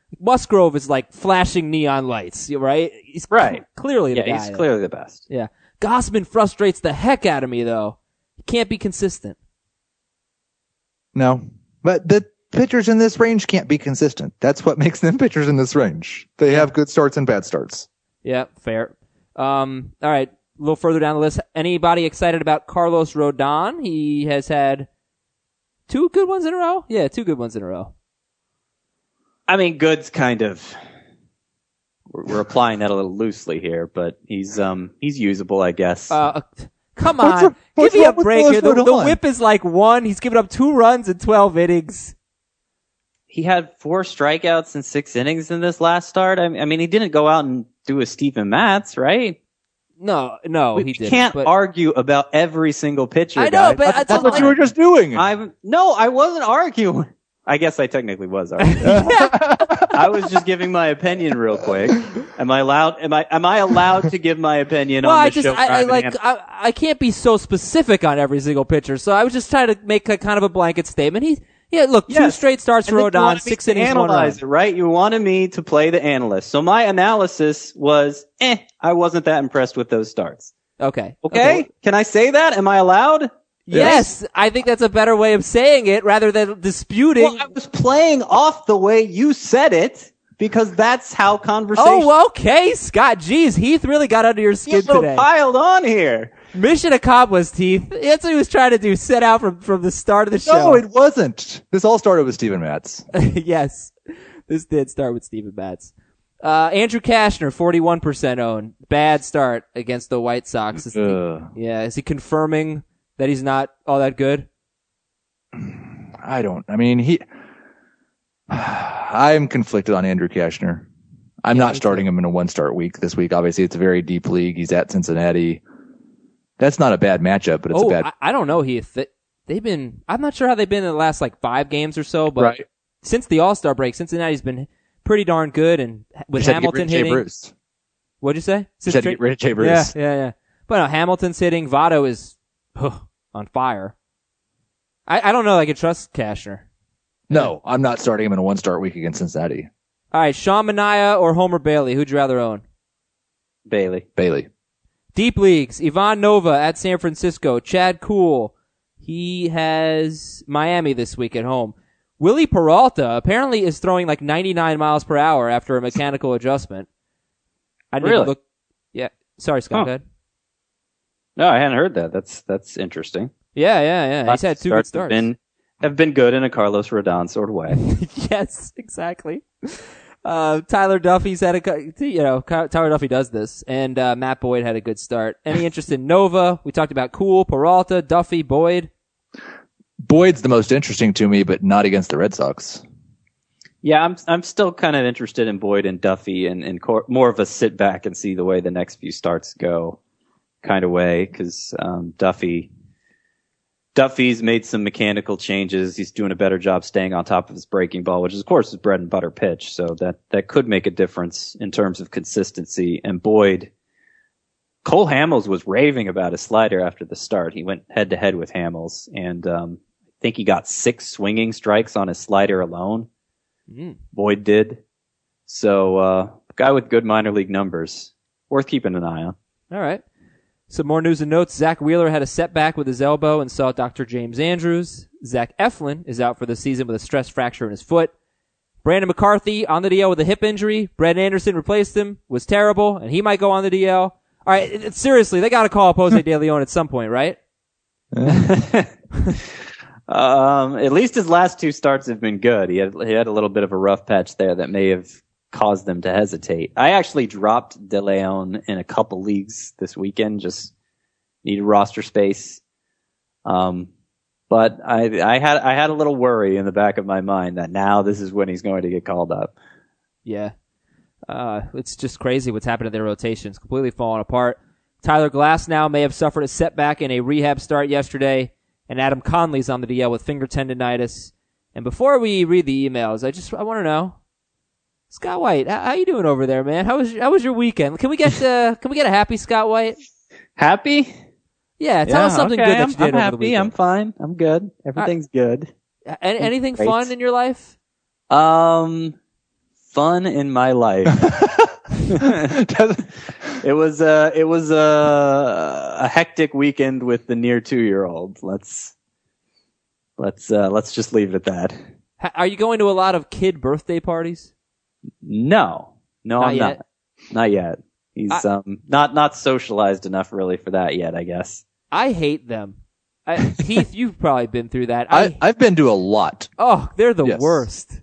Musgrove is like flashing neon lights, right? He's clearly the guy. He's clearly the best. Yeah. Gausman frustrates the heck out of me, though. He can't be consistent. No, but the pitchers in this range can't be consistent. That's what makes them pitchers in this range. They have good starts and bad starts. Yeah, fair. All right, a little further down the list. Anybody excited about Carlos Rodon? He has had 2 good ones in a row? Yeah, 2 good ones in a row. I mean, good's kind of, we're applying that a little loosely here, but he's usable, I guess. Come on. Give me a break here. The whip is like 1. He's given up 2 runs in 12 innings. He had 4 strikeouts in 6 innings in this last start. I mean, he didn't go out and do a Steven Matz, right? No, he didn't. We can't argue about every single pitcher. I know, but that's what you were just doing. No, I wasn't arguing. I guess I technically was arguing. I was just giving my opinion real quick. Am I allowed to give my opinion on the show? I can't be so specific on every single pitcher. So I was just trying to make a kind of a blanket statement. 2 straight starts for Rodon, 6 innings, 1 run. It, right? You wanted me to play the analyst. So my analysis was, I wasn't that impressed with those starts. Okay. Can I say that? Am I allowed? Yes, I think that's a better way of saying it rather than disputing. Well, I was playing off the way you said it because that's how conversation. Oh, okay, Scott. Geez, Heath really got under your skin today. Piled on here. Mission accomplished, Heath. That's what he was trying to do. Set out from the start of the show. No, it wasn't. This all started with Steven Matz. Yes, this did start with Steven Matz. Andrew Cashner, 41% owned. Bad start against the White Sox. Is he confirming that he's not all that good? I'm conflicted on Andrew Cashner. I'm not starting him in a 1-start week this week. Obviously, it's a very deep league. He's at Cincinnati. That's not a bad matchup, but it's a bad. I don't know, Heath. I'm not sure how they've been in the last 5 games or so, but since the All-Star break, Cincinnati's been pretty darn good, and with Hamilton hitting. Bruce. What'd you say? Just had to get rid of Jay Bruce. Yeah. But no, Hamilton's hitting. Votto is on fire. I don't know. I can trust Cashner. No, I'm not starting him in a 1-start week against Cincinnati. All right, Sean Manaea or Homer Bailey? Who'd you rather own? Bailey. Deep leagues. Ivan Nova at San Francisco. Chad Kuhl. He has Miami this week at home. Willie Peralta apparently is throwing 99 miles per hour after a mechanical adjustment. I didn't really? Look. Yeah. Sorry, Scott. Go ahead. No, I hadn't heard that. That's interesting. Yeah. He's had 2 good starts. Have been good in a Carlos Rodon sort of way. Yes, exactly. Tyler Duffy's had Tyler Duffy does this, and Matt Boyd had a good start. Any interest in Nova? We talked about Kuhl, Peralta, Duffy, Boyd. Boyd's the most interesting to me, but not against the Red Sox. Yeah, I'm still kind of interested in Boyd and Duffy and more of a sit back and see the way the next few starts go kind of way, because Duffy's made some mechanical changes. He's doing a better job staying on top of his breaking ball, which is, of course, his bread and butter pitch. So that could make a difference in terms of consistency. And Boyd, Cole Hamels was raving about his slider after the start. He went head to head with Hamels, and I think he got 6 swinging strikes on his slider alone. Boyd did. So, guy with good minor league numbers. Worth keeping an eye on. All right. Some more news and notes. Zach Wheeler had a setback with his elbow and saw Dr. James Andrews. Zach Eflin is out for the season with a stress fracture in his foot. Brandon McCarthy on the DL with a hip injury. Brett Anderson replaced him. Was terrible, and he might go on the DL. All right, seriously, they got to call up Jose De Leon at some point, right? At least his last 2 starts have been good. He had a little bit of a rough patch there that may have caused them to hesitate. I actually dropped De Leon in a couple leagues this weekend, just needed roster space. But I had a little worry in the back of my mind that now this is when he's going to get called up. Yeah. It's just crazy what's happened to their rotation. It's completely falling apart. Tyler Glasnow may have suffered a setback in a rehab start yesterday, and Adam Conley's on the DL with finger tendonitis. And before we read the emails, I want to know, Scott White, how you doing over there, man? How was your weekend? Can we get a happy Scott White? Happy? Yeah, tell us something good that you did over the weekend. I'm fine. I'm good. Everything's good. Anything fun in your life? fun in my life. It was a hectic weekend with the near 2-year-old. Let's just leave it at that. Are you going to a lot of kid birthday parties? No, Not I'm yet? not yet. He's not socialized enough really for that yet, I guess. I hate them. Heath, you've probably been through that. I've been to a lot. Oh, they're the Yes. worst.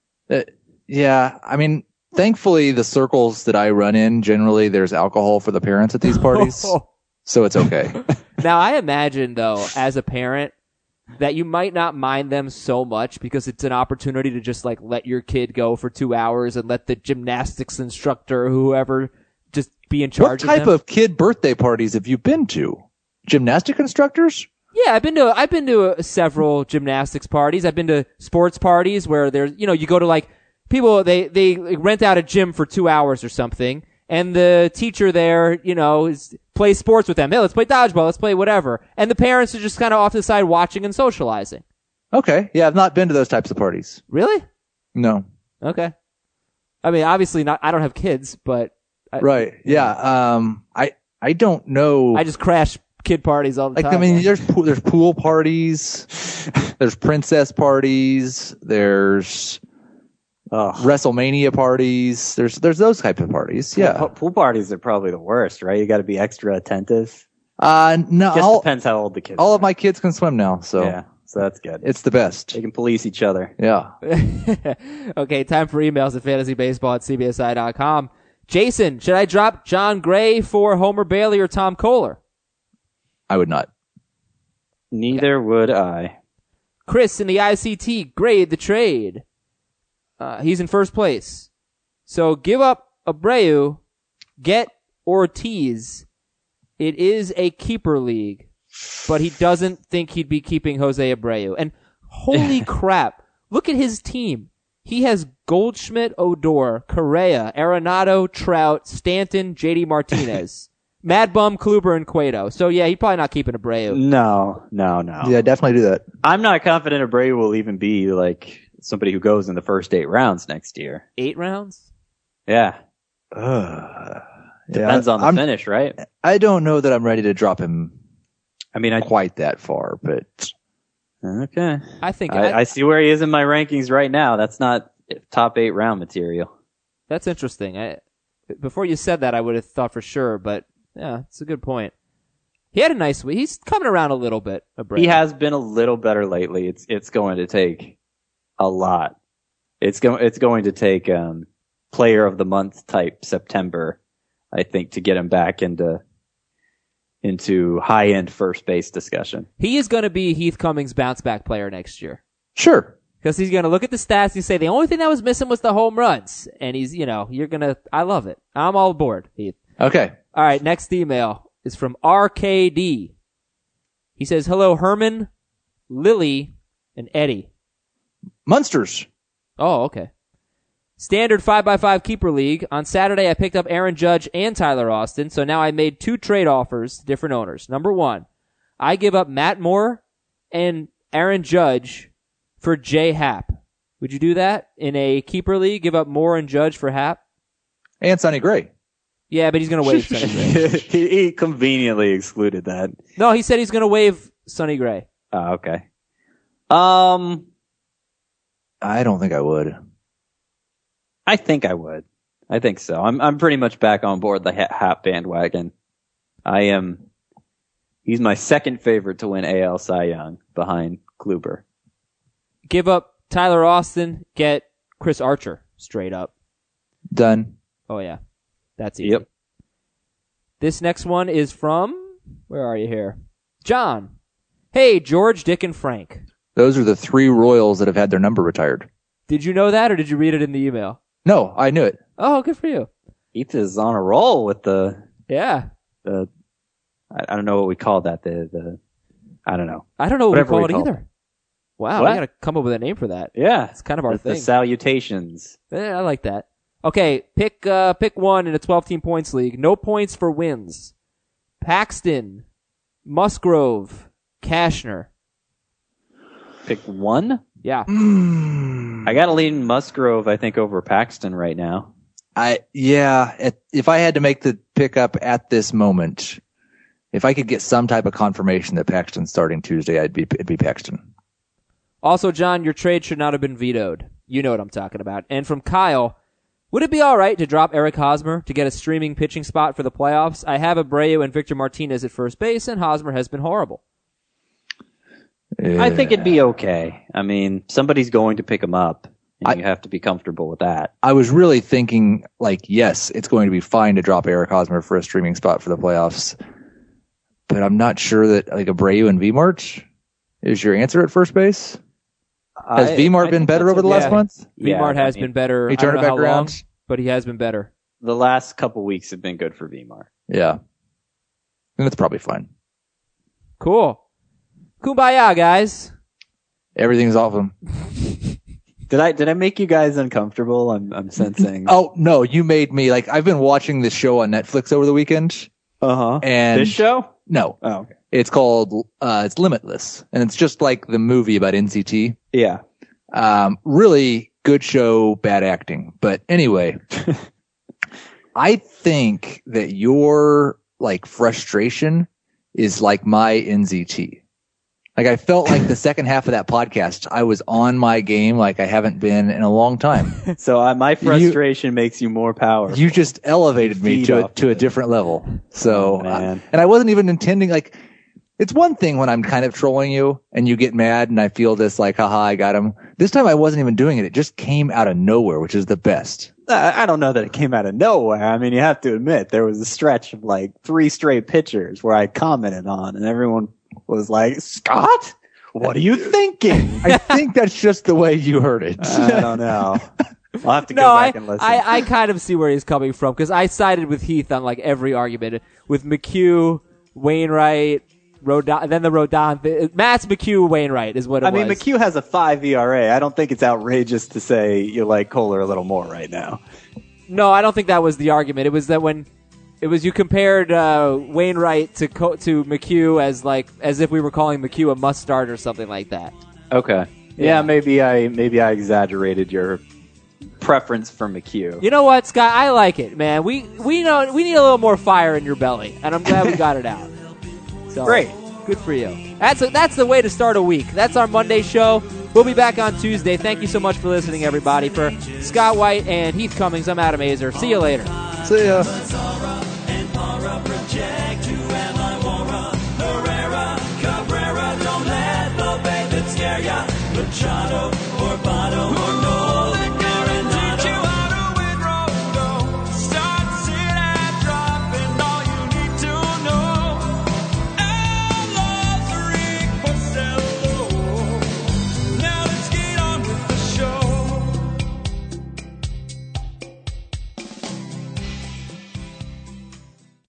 Yeah, I mean, thankfully the circles that I run in, generally there's alcohol for the parents at these parties. So it's okay. Now, I imagine, though, as a parent, that you might not mind them so much because it's an opportunity to just like let your kid go for 2 hours and let the gymnastics instructor or whoever just be in What charge type of them. of kid birthday parties have you been to? Gymnastic instructors? Yeah, I've been to several gymnastics parties. I've been to sports parties where there's, you go to like people, they rent out a gym for 2 hours or something, and the teacher there, plays sports with them. Hey, let's play dodgeball, let's play whatever. And the parents are just kind of off to the side watching and socializing. Okay. Yeah, I've not been to those types of parties. Really? No. Okay. I mean, obviously not, I don't have kids, but Right. Yeah. I don't know. I just crash kid parties all the Like, time. I mean, there's pool parties, there's princess parties, there's WrestleMania parties, there's those type of parties. Yeah. Pool parties are probably the worst, right? You got to be extra attentive. No, Just depends how old the kids all are. of my kids can swim now, so Yeah, so that's good. it's the best. They can police each other. Yeah. Okay, time for emails at fantasybaseball@cbsi.com. Jason, should I drop John Gray for Homer Bailey or Tom Kohler? I would not. Neither would I. Chris in the ICT, grade the trade. He's in first place. So give up Abreu, get Ortiz. It is a keeper league, but he doesn't think he'd be keeping Jose Abreu. And holy crap, look at his team. He has Goldschmidt, Odor, Correa, Arenado, Trout, Stanton, JD Martinez, Mad Bum, Kluber, and Cueto. So yeah, he's probably not keeping Abreu. No. Yeah, definitely do that. I'm not confident Abreu will even be like somebody who goes in the first 8 rounds next year. 8 rounds? Yeah. Depends on the finish, right? I don't know that I'm ready to drop him I mean, quite that far, but okay. I think I see where he is in my rankings right now. That's not top 8 round material. that's interesting. Before you said that, I would have thought for sure, but yeah, it's a good point. He had a nice week. He's coming around a little bit. Abreu. He has been a little better lately. It's going to take a lot. It's going to take player of the month type September, I think, to get him back into high end first base discussion. He is going to be Heath Cummings' bounce back player next year. sure. Because he's going to look at the stats and say, the only thing that was missing was the home runs. And he's, I love it. I'm all aboard, Heath. Okay. All right, next email is from RKD. He says, hello, Herman, Lily, and Eddie. Munsters. Oh, okay. Standard 5x5 keeper league. On Saturday, I picked up Aaron Judge and Tyler Austin, so now I made 2 trade offers to different owners. Number 1, I give up Matt Moore and Aaron Judge for Jay Happ. Would you do that in a keeper league? Give up Moore and Judge for Happ? And Sonny Gray. Yeah, but he's going to waive Sonny Gray. He conveniently excluded that. No, he said he's going to waive Sonny Gray. Oh, okay. I don't think I would. I think I would. I think so. I'm pretty much back on board the Hap bandwagon. He's my second favorite to win AL Cy Young behind Kluber. Give up Tyler Austin, get Chris Archer straight up. Done. Oh, yeah. That's easy. Yep. This next one is from, where are you here? John. Hey, George, Dick, and Frank. Those are the 3 Royals that have had their number retired. Did you know that, or did you read it in the email? No, I knew it. Oh, good for you. Heath is on a roll with Yeah. I don't know what we call that. I don't know. I don't know what we Whatever call we it call either. Wow, What? we gotta come up with a name for that. Yeah. It's kind of our The thing. salutations. I like that. Okay, pick one in a 12-team points league. No points for wins. Paxton, Musgrove, Cashner. Pick one? Yeah. I got to lean Musgrove, I think, over Paxton right now. If I had to make the pickup at this moment, if I could get some type of confirmation that Paxton's starting Tuesday, it'd be Paxton. Also, John, your trade should not have been vetoed. You know what I'm talking about. And from Kyle, would it be all right to drop Eric Hosmer to get a streaming pitching spot for the playoffs? I have Abreu and Victor Martinez at first base, and Hosmer has been horrible. I think it'd be okay. I mean, somebody's going to pick him up, and you have to be comfortable with that. I was really thinking, yes, it's going to be fine to drop Eric Hosmer for a streaming spot for the playoffs, but I'm not sure that Abreu and VMart is your answer at first base. Has VMart been better over the last month? VMart has been better. He turned it back around, long, but he has been better. The last couple weeks have been good for VMart. Yeah, and that's probably fine. Cool. Kumbaya, guys. Everything's awesome. Did I make you guys uncomfortable? I'm sensing. Oh no, you made me I've been watching this show on Netflix over the weekend. And this show? No. Oh, okay. It's called it's Limitless, and it's just like the movie about NCT. Yeah. Really good show, bad acting. But anyway, I think that your frustration is like my NZT. I felt like the second half of that podcast, I was on my game like I haven't been in a long time. So my frustration makes you more powerful. You just elevated me to a different level. So, and I wasn't even intending, it's one thing when I'm kind of trolling you and you get mad and I feel this haha, I got him. This time I wasn't even doing it. It just came out of nowhere, which is the best. I don't know that it came out of nowhere. I mean, you have to admit there was a stretch of 3 straight pitchers where I commented on and everyone was like, Scott, what are you thinking? I think that's just the way you heard it. I don't know. I'll have to go back and listen. I kind of see where he's coming from because I sided with Heath on every argument with McHugh, Wainwright, Rodon, then the Rodon. Matt's McHugh, Wainwright is what it was. I mean, McHugh has a 5 ERA. I don't think it's outrageous to say you like Kohler a little more right now. No, I don't think that was the argument. It was that when you compared Wainwright to McHugh as if we were calling McHugh a must start or something like that. Okay. Yeah, maybe I exaggerated your preference for McHugh. You know what, Scott? I like it, man. We need a little more fire in your belly, and I'm glad we got it out. So, great. Good for you. That's the way to start a week. That's our Monday show. We'll be back on Tuesday. Thank you so much for listening, everybody. For Scott White and Heath Cummings, I'm Adam Azer. See you later. See ya. Project, who am I, Mora? Herrera, Cabrera, don't let the bait that scare ya. Machado, or Botto, or no.